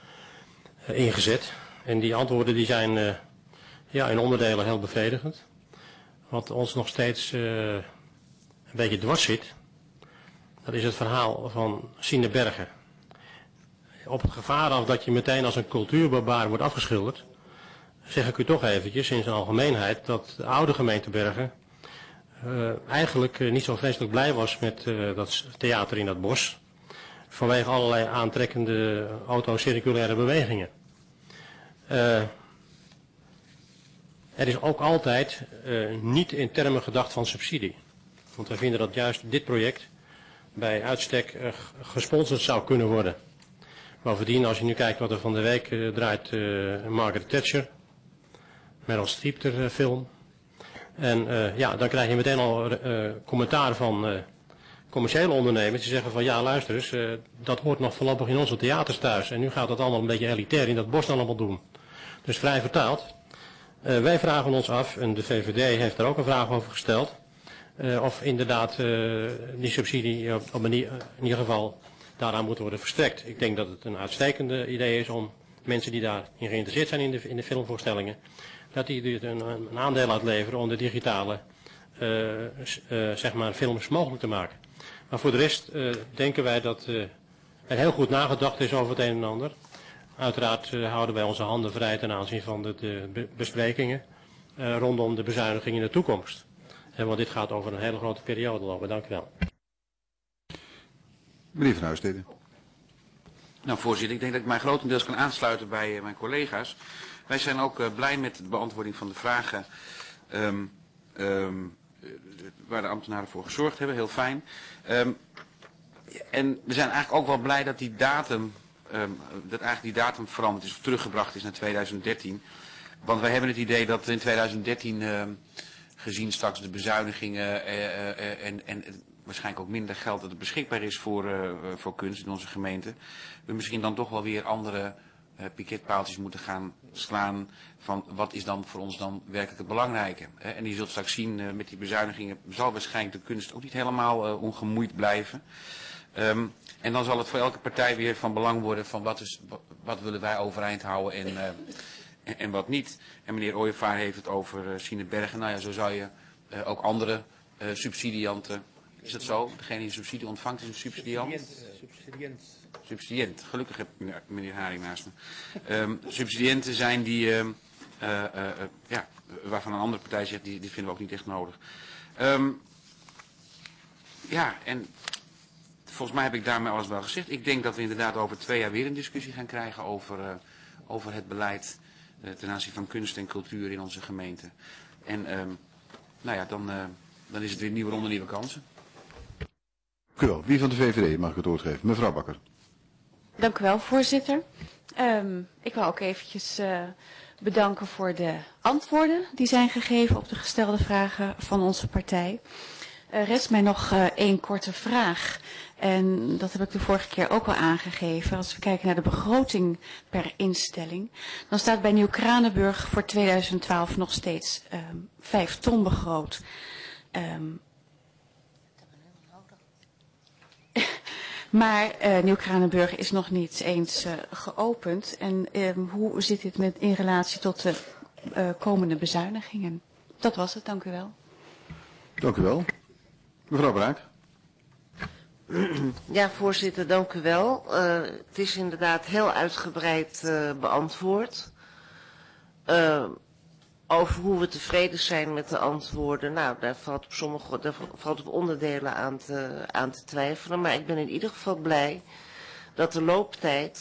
ingezet. En die antwoorden die zijn in onderdelen heel bevredigend. Wat ons nog steeds een beetje dwars zit, dat is het verhaal van Sine Bergen. Op het gevaar af dat je meteen als een cultuurbarbaar wordt afgeschilderd, zeg ik u toch eventjes in zijn algemeenheid dat de oude gemeente Bergen eigenlijk niet zo vreselijk blij was met dat theater in dat bos. Vanwege allerlei aantrekkende autocirculaire bewegingen. Er is ook altijd niet in termen gedacht van subsidie. Want wij vinden dat juist dit project bij uitstek gesponsord zou kunnen worden. Bovendien, als je nu kijkt wat er van de week draait, Margaret Thatcher, Meryl Streep ter film. En dan krijg je meteen al commentaar van commerciële ondernemers die zeggen van ja luister eens, dat hoort nog voorlopig in onze theaters thuis. En nu gaat dat allemaal een beetje elitair in dat bos allemaal doen. Dus vrij vertaald. Wij vragen ons af, en de VVD heeft er ook een vraag over gesteld, of inderdaad die subsidie in ieder geval daaraan moet worden verstrekt. Ik denk dat het een uitstekende idee is om mensen die daarin geïnteresseerd zijn in de filmvoorstellingen, dat die een aandeel uitleveren om de digitale films mogelijk te maken. Maar voor de rest denken wij dat er heel goed nagedacht is over het een en ander. Uiteraard houden wij onze handen vrij ten aanzien van de besprekingen rondom de bezuiniging in de toekomst. Want dit gaat over een hele grote periode lopen. Dank u wel. Meneer Van Huisstede. Nou voorzitter, ik denk dat ik mij grotendeels kan aansluiten bij mijn collega's. Wij zijn ook blij met de beantwoording van de vragen waar de ambtenaren voor gezorgd hebben. Heel fijn. En we zijn eigenlijk ook wel blij dat die datum veranderd is of teruggebracht is naar 2013. Want wij hebben het idee dat in 2013, gezien straks de bezuinigingen en waarschijnlijk ook minder geld dat er beschikbaar is voor kunst in onze gemeente, we misschien dan toch wel weer andere piketpaaltjes moeten gaan slaan van wat is dan voor ons dan werkelijk het belangrijke. En je zult straks zien met die bezuinigingen zal waarschijnlijk de kunst ook niet helemaal ongemoeid blijven. En dan zal het voor elke partij weer van belang worden van wat willen wij overeind houden en wat niet. En meneer Ooyevaar heeft het over Sine Bergen. Nou ja, zo zou je ook andere subsidianten, is dat zo? Degene die een subsidie ontvangt is een subsidiant? Subsidiënt. Gelukkig heb ik meneer Haring naast me. Subsidiënten zijn die, waarvan een andere partij zegt, die vinden we ook niet echt nodig. En volgens mij heb ik daarmee alles wel gezegd. Ik denk dat we inderdaad over 2 jaar weer een discussie gaan krijgen over het beleid ten aanzien van kunst en cultuur in onze gemeente. En nou ja, dan is het weer nieuwe ronde, nieuwe kansen. Dank u wel. Wie van de VVD mag ik het woord geven? Mevrouw Bakker. Dank u wel, voorzitter. Ik wil ook eventjes bedanken voor de antwoorden die zijn gegeven op de gestelde vragen van onze partij. Rest mij nog 1 korte vraag. En dat heb ik de vorige keer ook al aangegeven. Als we kijken naar de begroting per instelling, dan staat bij Nieuw-Kranenburg voor 2012 nog steeds 5 ton begroot. Maar Nieuw-Kranenburg is nog niet eens geopend. En hoe zit dit in relatie tot de komende bezuinigingen? Dat was het, dank u wel. Dank u wel. Mevrouw Braak. Ja, voorzitter, dank u wel. Het is inderdaad heel uitgebreid beantwoord. Over hoe we tevreden zijn met de antwoorden. Nou, daar valt op onderdelen aan te twijfelen. Maar ik ben in ieder geval blij dat de looptijd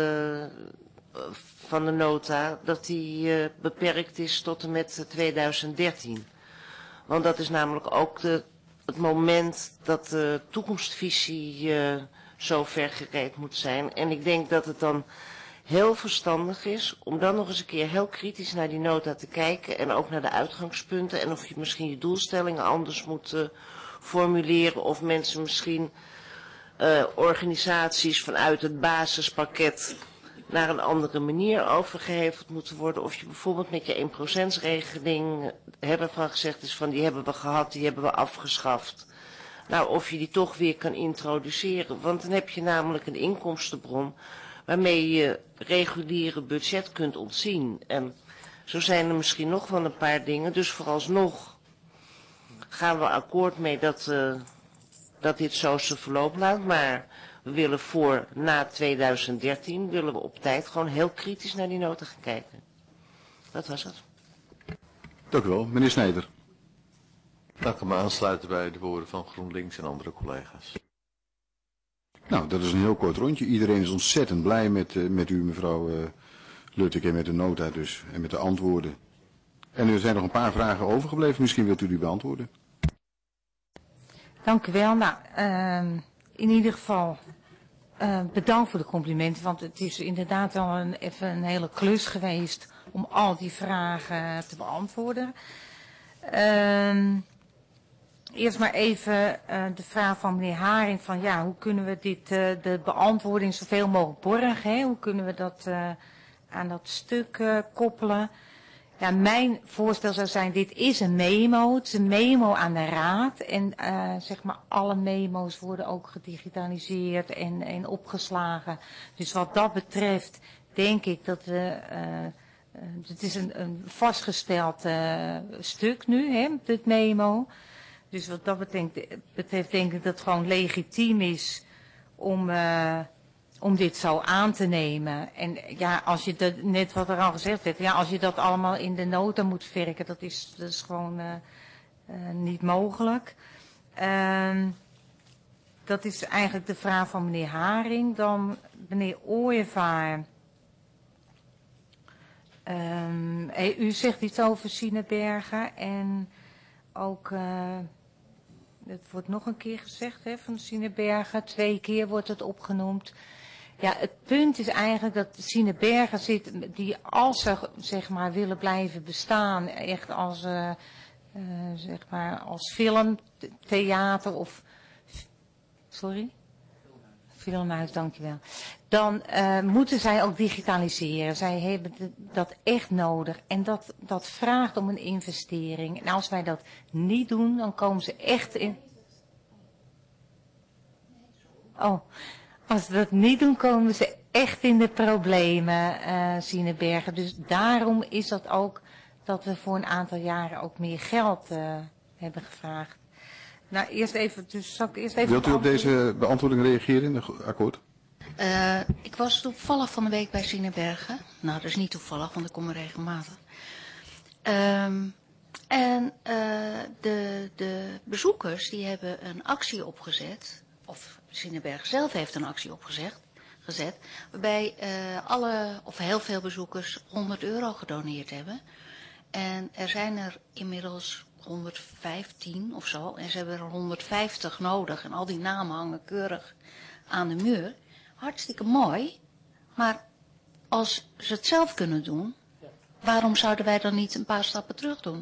van de nota dat die beperkt is tot en met 2013. Want dat is namelijk ook het moment dat de toekomstvisie zo ver gereed moet zijn. En ik denk dat het dan heel verstandig is om dan nog eens een keer heel kritisch naar die nota te kijken. En ook naar de uitgangspunten. En of je misschien je doelstellingen anders moet formuleren. Of mensen misschien organisaties vanuit het basispakket naar een andere manier overgeheveld moeten worden. Of je bijvoorbeeld met je 1%-regeling hebben van gezegd is van die hebben we gehad, die hebben we afgeschaft. Nou, of je die toch weer kan introduceren. Want dan heb je namelijk een inkomstenbron waarmee je reguliere budget kunt ontzien. En zo zijn er misschien nog wel een paar dingen. Dus vooralsnog gaan we akkoord mee dat dit zo zijn verloop laat. Maar we willen na 2013 willen we op tijd gewoon heel kritisch naar die nota gaan kijken. Dat was het. Dank u wel. Meneer Snijder. Dan kan me aansluiten bij de woorden van GroenLinks en andere collega's. Nou, dat is een heel kort rondje. Iedereen is ontzettend blij met u, mevrouw Luttek, en met de nota dus. En met de antwoorden. En er zijn nog een paar vragen overgebleven. Misschien wilt u die beantwoorden. Dank u wel. Nou, in ieder geval bedankt voor de complimenten. Want het is inderdaad wel even een hele klus geweest om al die vragen te beantwoorden. Eerst maar even de vraag van meneer Haring van ja, hoe kunnen we de beantwoording zoveel mogelijk borgen? Hè? Hoe kunnen we dat aan dat stuk koppelen? Ja, mijn voorstel zou zijn, dit is een memo. Het is een memo aan de raad. En zeg maar alle memo's worden ook gedigitaliseerd en opgeslagen. Dus wat dat betreft denk ik dat het is een vastgesteld stuk nu, hè, dit memo. Dus wat dat betreft denk ik dat het gewoon legitiem is om dit zo aan te nemen. En ja, als je dat, net wat er al gezegd werd, ja, als je dat allemaal in de nota moet verwerken, dat is gewoon niet mogelijk. Dat is eigenlijk de vraag van meneer Haring. Dan meneer Ooyevaar. U zegt iets over Sienebergen en ook, het wordt nog een keer gezegd hè, van Sienebergen, 2 keer wordt het opgenoemd. Ja, het punt is eigenlijk dat Sienebergen zit, die als ze zeg maar willen blijven bestaan, echt als, zeg maar als filmtheater of, sorry? Filmhuis, dankjewel. Dan moeten zij ook digitaliseren. Zij hebben dat echt nodig. En dat vraagt om een investering. En als wij dat niet doen, dan komen ze echt in... Oh, als we dat niet doen, komen ze echt in de problemen, Sienebergen. Dus daarom is dat ook dat we voor een aantal jaren ook meer geld hebben gevraagd. Nou, eerst even, dus zal ik eerst even... Wilt u op deze beantwoording reageren in het akkoord? Ik was toevallig van de week bij Sienebergen. Nou, dat is niet toevallig, want ik kom er regelmatig. De bezoekers die hebben een actie opgezet of Zineberg zelf heeft een actie opgezet, waarbij alle of heel veel bezoekers €100 gedoneerd hebben. En er zijn er inmiddels 115 of zo, en ze hebben er 150 nodig. En al die namen hangen keurig aan de muur. Hartstikke mooi, maar als ze het zelf kunnen doen, waarom zouden wij dan niet een paar stappen terug doen?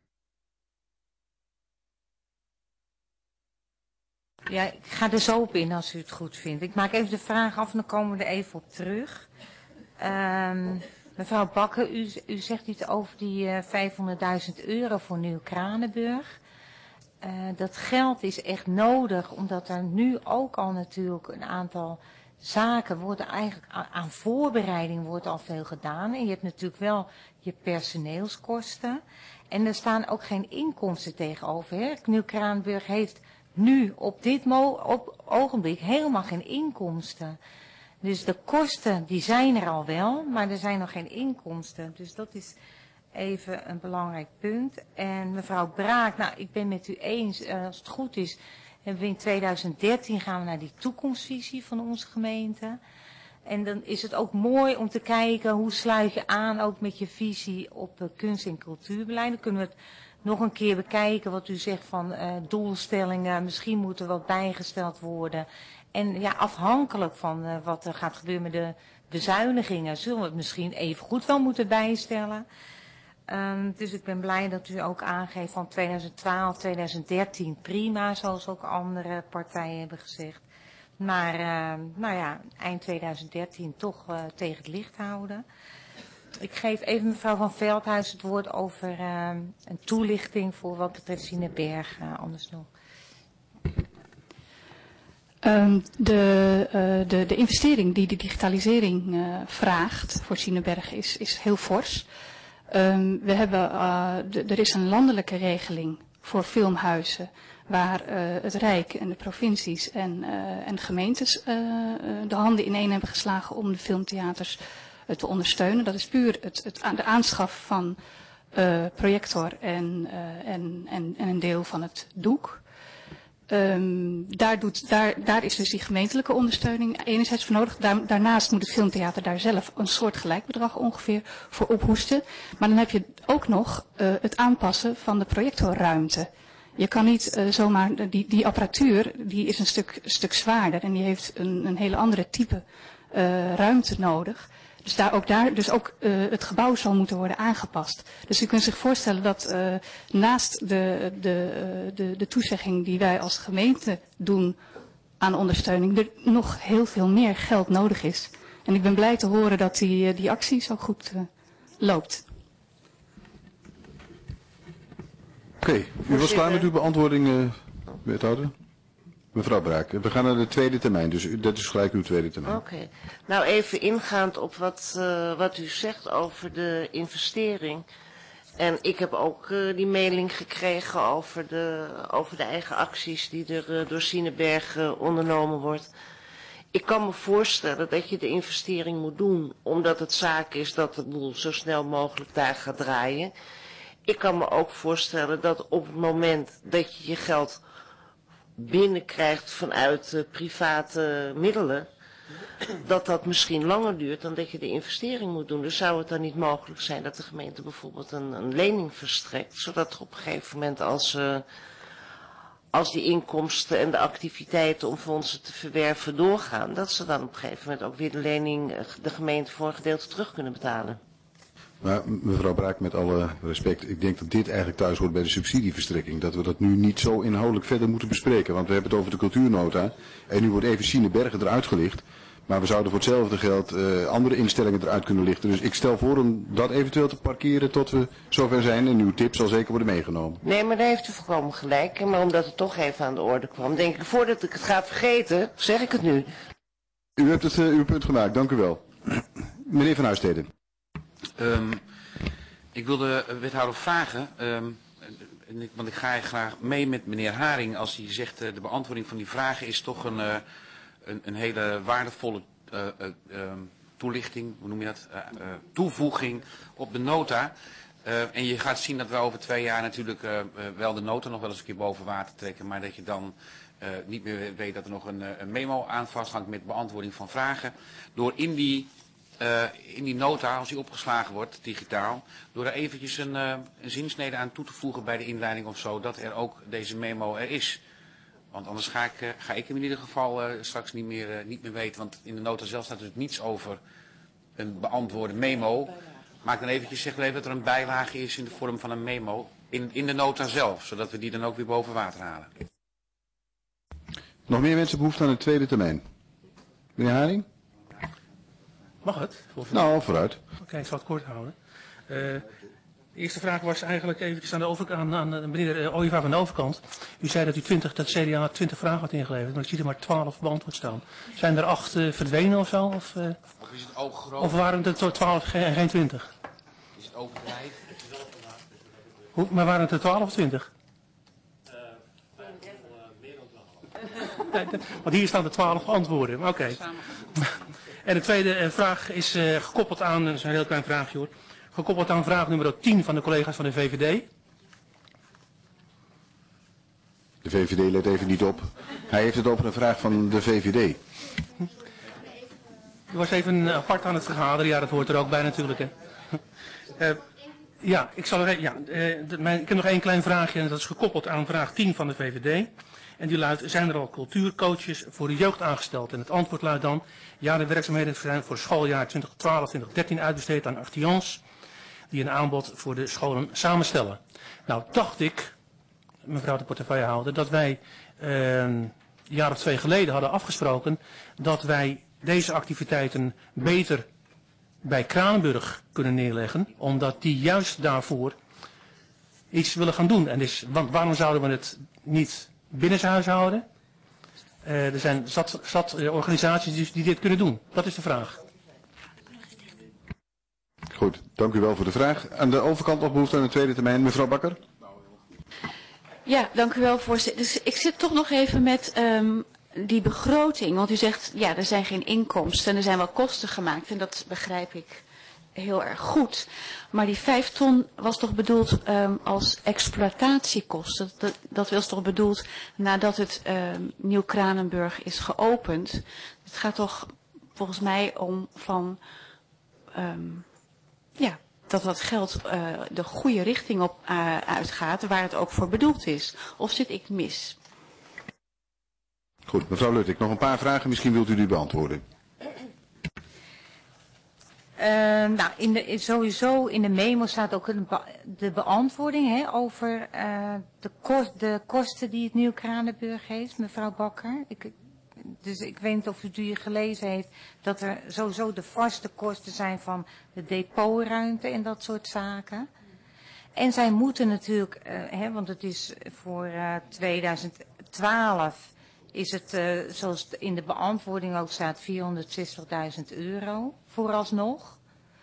Ja, ik ga er zo op in als u het goed vindt. Ik maak even de vraag af en dan komen we er even op terug. Mevrouw Bakker, u zegt iets over die €500.000 voor Nieuw-Kranenburg. Dat geld is echt nodig, omdat er nu ook al natuurlijk een aantal zaken worden eigenlijk aan voorbereiding wordt al veel gedaan. En je hebt natuurlijk wel je personeelskosten. En er staan ook geen inkomsten tegenover. Hè? Nieuw-Kranenburg heeft nu op dit ogenblik helemaal geen inkomsten. Dus de kosten die zijn er al wel, maar er zijn nog geen inkomsten. Dus dat is even een belangrijk punt. En mevrouw Braak, nou ik ben met u eens, als het goed is, hebben we in 2013 gaan we naar die toekomstvisie van onze gemeente. En dan is het ook mooi om te kijken hoe sluit je aan ook met je visie op kunst- en cultuurbeleid. Dan kunnen we het nog een keer bekijken wat u zegt van doelstellingen, misschien moet er wat bijgesteld worden. En ja, afhankelijk van wat er gaat gebeuren met de bezuinigingen, zullen we het misschien even goed wel moeten bijstellen. Dus ik ben blij dat u ook aangeeft van 2012, 2013 prima, zoals ook andere partijen hebben gezegd. Maar nou ja, eind 2013 toch tegen het licht houden. Ik geef even mevrouw Van Veldhuis het woord over een toelichting voor wat betreft Zineberg anders nog. De investering die de digitalisering vraagt voor Zineberg is heel fors. Er is een landelijke regeling voor filmhuizen waar het Rijk en de provincies en gemeentes de handen ineen hebben geslagen om de filmtheaters te ondersteunen. Dat is puur de aanschaf van projector en een deel van het doek. Daar is dus die gemeentelijke ondersteuning enerzijds voor nodig. Daarnaast moet het filmtheater daar zelf een soort gelijk bedrag ongeveer voor ophoesten. Maar dan heb je ook nog het aanpassen van de projectorruimte. Je kan niet zomaar, die apparatuur die is een stuk zwaarder en die heeft een hele andere type ruimte nodig. Dus ook het gebouw zal moeten worden aangepast. Dus u kunt zich voorstellen dat naast de toezegging die wij als gemeente doen aan ondersteuning, er nog heel veel meer geld nodig is. En ik ben blij te horen dat die actie zo goed loopt. Oké, u was klaar met uw beantwoording, wethouder? Mevrouw Braak, we gaan naar de tweede termijn, dus dat is gelijk uw tweede termijn. Oké. Nou, even ingaand op wat u zegt over de investering. En ik heb ook die mailing gekregen over de eigen acties die er door Zineberg ondernomen wordt. Ik kan me voorstellen dat je de investering moet doen, omdat het zaak is dat de boel zo snel mogelijk daar gaat draaien. Ik kan me ook voorstellen dat op het moment dat je je geld binnenkrijgt vanuit private middelen, dat misschien langer duurt dan dat je de investering moet doen. Dus zou het dan niet mogelijk zijn dat de gemeente bijvoorbeeld een lening verstrekt, zodat er op een gegeven moment als die inkomsten en de activiteiten om fondsen te verwerven doorgaan, dat ze dan op een gegeven moment ook weer de lening, de gemeente voor een gedeelte terug kunnen betalen. Maar mevrouw Braak, met alle respect, ik denk dat dit eigenlijk thuis hoort bij de subsidieverstrekking. Dat we dat nu niet zo inhoudelijk verder moeten bespreken. Want we hebben het over de cultuurnota. En nu wordt even Zinebergen eruit gelicht. Maar we zouden voor hetzelfde geld andere instellingen eruit kunnen lichten. Dus ik stel voor om dat eventueel te parkeren tot we zover zijn. En uw tip zal zeker worden meegenomen. Nee, maar daar heeft u volkomen gelijk. Maar omdat het toch even aan de orde kwam, denk ik, voordat ik het ga vergeten, zeg ik het nu. U hebt uw punt gemaakt, dank u wel. Meneer Van Huisteden. Ik wilde wethouder vragen, want ik ga graag mee met meneer Haring als hij zegt de beantwoording van die vragen is toch een hele waardevolle toelichting, hoe noem je dat, toevoeging op de nota. En je gaat zien dat we over 2 jaar natuurlijk wel de nota nog wel eens een keer boven water trekken. Maar dat je dan niet meer weet dat er nog een memo aan vasthangt met beantwoording van vragen. Door in die nota, als die opgeslagen wordt, digitaal, door er eventjes een zinsnede aan toe te voegen bij de inleiding of zo, dat er ook deze memo er is. Want anders ga ik in ieder geval straks niet meer weten. Want in de nota zelf staat dus niets over een beantwoorde memo. Maak dan eventjes, zeg even dat er een bijlage is in de vorm van een memo in de nota zelf. Zodat we die dan ook weer boven water halen. Nog meer mensen behoefte aan een tweede termijn? Meneer Haring? Mag het? Nou, vooruit. Oké, ik zal het kort houden. De eerste vraag was eigenlijk eventjes aan meneer Ooyevaar van de overkant. U zei dat dat CDA 20 vragen had ingeleverd, maar ik zie er maar 12 beantwoord staan. Zijn er 8 verdwenen of zo? Of is het oog groot? Of waren het er 12 en geen 20? Is het overdrijven? Maar waren het er 12 of 20? Want hier staan er 12 antwoorden. Oké. En de tweede vraag is gekoppeld aan, dat is een heel klein vraagje hoor, gekoppeld aan vraag nummer 10 van de collega's van de VVD. De VVD let even niet op. Hij heeft het over een vraag van de VVD. U was even apart aan het vergaderen, ja dat hoort er ook bij natuurlijk. Hè. Ja, ik heb nog één klein vraagje en dat is gekoppeld aan vraag 10 van de VVD. En die luidt, zijn er al cultuurcoaches voor de jeugd aangesteld? En het antwoord luidt dan, ja, de werkzaamheden zijn voor schooljaar 2012-2013 uitbesteed aan Artians, die een aanbod voor de scholen samenstellen. Nou, dacht ik, mevrouw de portefeuillehouder, dat wij een jaar of 2 geleden hadden afgesproken dat wij deze activiteiten beter bij Kranenburg kunnen neerleggen, omdat die juist daarvoor iets willen gaan doen. En want waarom zouden we het niet binnenshuis houden? Er zijn zat organisaties die dit kunnen doen. Dat is de vraag. Goed, dank u wel voor de vraag. Aan de overkant nog behoefte aan een tweede termijn. Mevrouw Bakker? Ja, dank u wel, voorzitter. Dus ik zit toch nog even met die begroting. Want u zegt, ja, er zijn geen inkomsten en er zijn wel kosten gemaakt. En dat begrijp ik heel erg goed. Maar die 5 ton was toch bedoeld als exploitatiekosten. Dat was toch bedoeld nadat het Nieuw Kranenburg is geopend. Het gaat toch volgens mij om van dat geld de goede richting op uitgaat, waar het ook voor bedoeld is. Of zit ik mis? Goed, mevrouw Luttig, nog een paar vragen. Misschien wilt u die beantwoorden. Sowieso in de memo staat ook de beantwoording over de kosten die het Nieuw Kranenburg heeft, mevrouw Bakker. Dus ik weet niet of u die gelezen heeft, dat er sowieso de vaste kosten zijn van de depotruimte en dat soort zaken. En zij moeten natuurlijk, want het is voor 2012 is het, zoals in de beantwoording ook staat, €460.000 vooralsnog.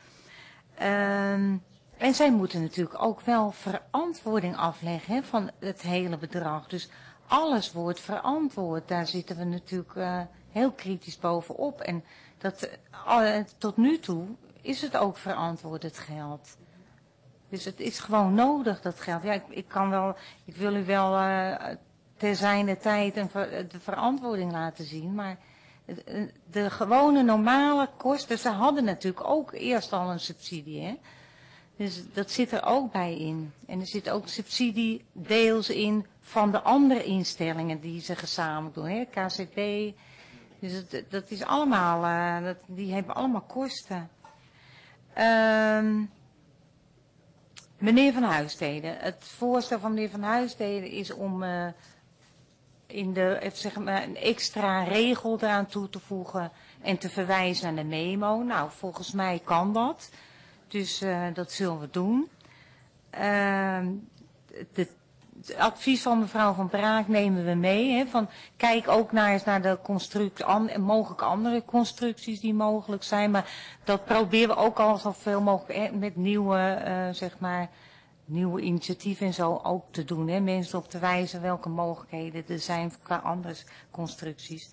En zij moeten natuurlijk ook wel verantwoording afleggen van het hele bedrag. Dus alles wordt verantwoord. Daar zitten we natuurlijk heel kritisch bovenop. En tot nu toe is het ook verantwoord, het geld. Dus het is gewoon nodig, dat geld. Ja, ik wil u wel ter zijner tijd de verantwoording laten zien. Maar de gewone normale kosten, ze hadden natuurlijk ook eerst al een subsidie, hè. Dus dat zit er ook bij in. En er zit ook subsidie deels in van de andere instellingen die ze gezamenlijk doen, hè. KCP. Dus dat is allemaal, die hebben allemaal kosten. Meneer Van Huisstede, het voorstel van meneer Van Huisstede is om een extra regel eraan toe te voegen en te verwijzen naar de memo. Nou, volgens mij kan dat. Dus dat zullen we doen. Het advies van mevrouw Van Braak nemen we mee. Hè, kijk ook eens naar de mogelijke andere constructies die mogelijk zijn. Maar dat proberen we ook al zoveel mogelijk met nieuwe initiatieven en zo ook te doen. Hè, mensen op te wijzen welke mogelijkheden er zijn qua andere constructies.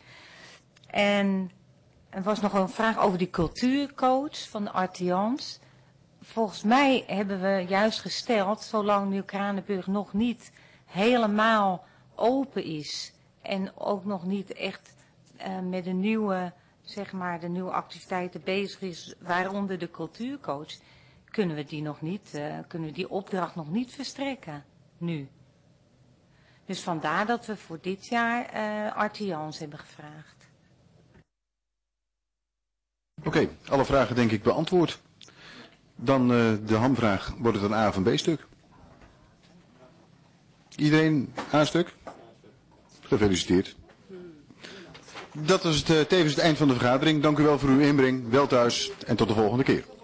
En er was nog een vraag over die cultuurcoach van de Artians. volgens mij hebben we juist gesteld, zolang nu Kranenburg nog niet helemaal open is en ook nog niet echt met de nieuwe, zeg maar, de nieuwe activiteiten bezig is, waaronder de cultuurcoach, kunnen we die opdracht nog niet verstrekken nu. Dus vandaar dat we voor dit jaar Artie Jans hebben gevraagd. Oké, alle vragen denk ik beantwoord. Dan de hamvraag, wordt het een A of een B-stuk? Iedereen A-stuk? Gefeliciteerd. Dat is tevens het eind van de vergadering. Dank u wel voor uw inbreng. Wel thuis en tot de volgende keer.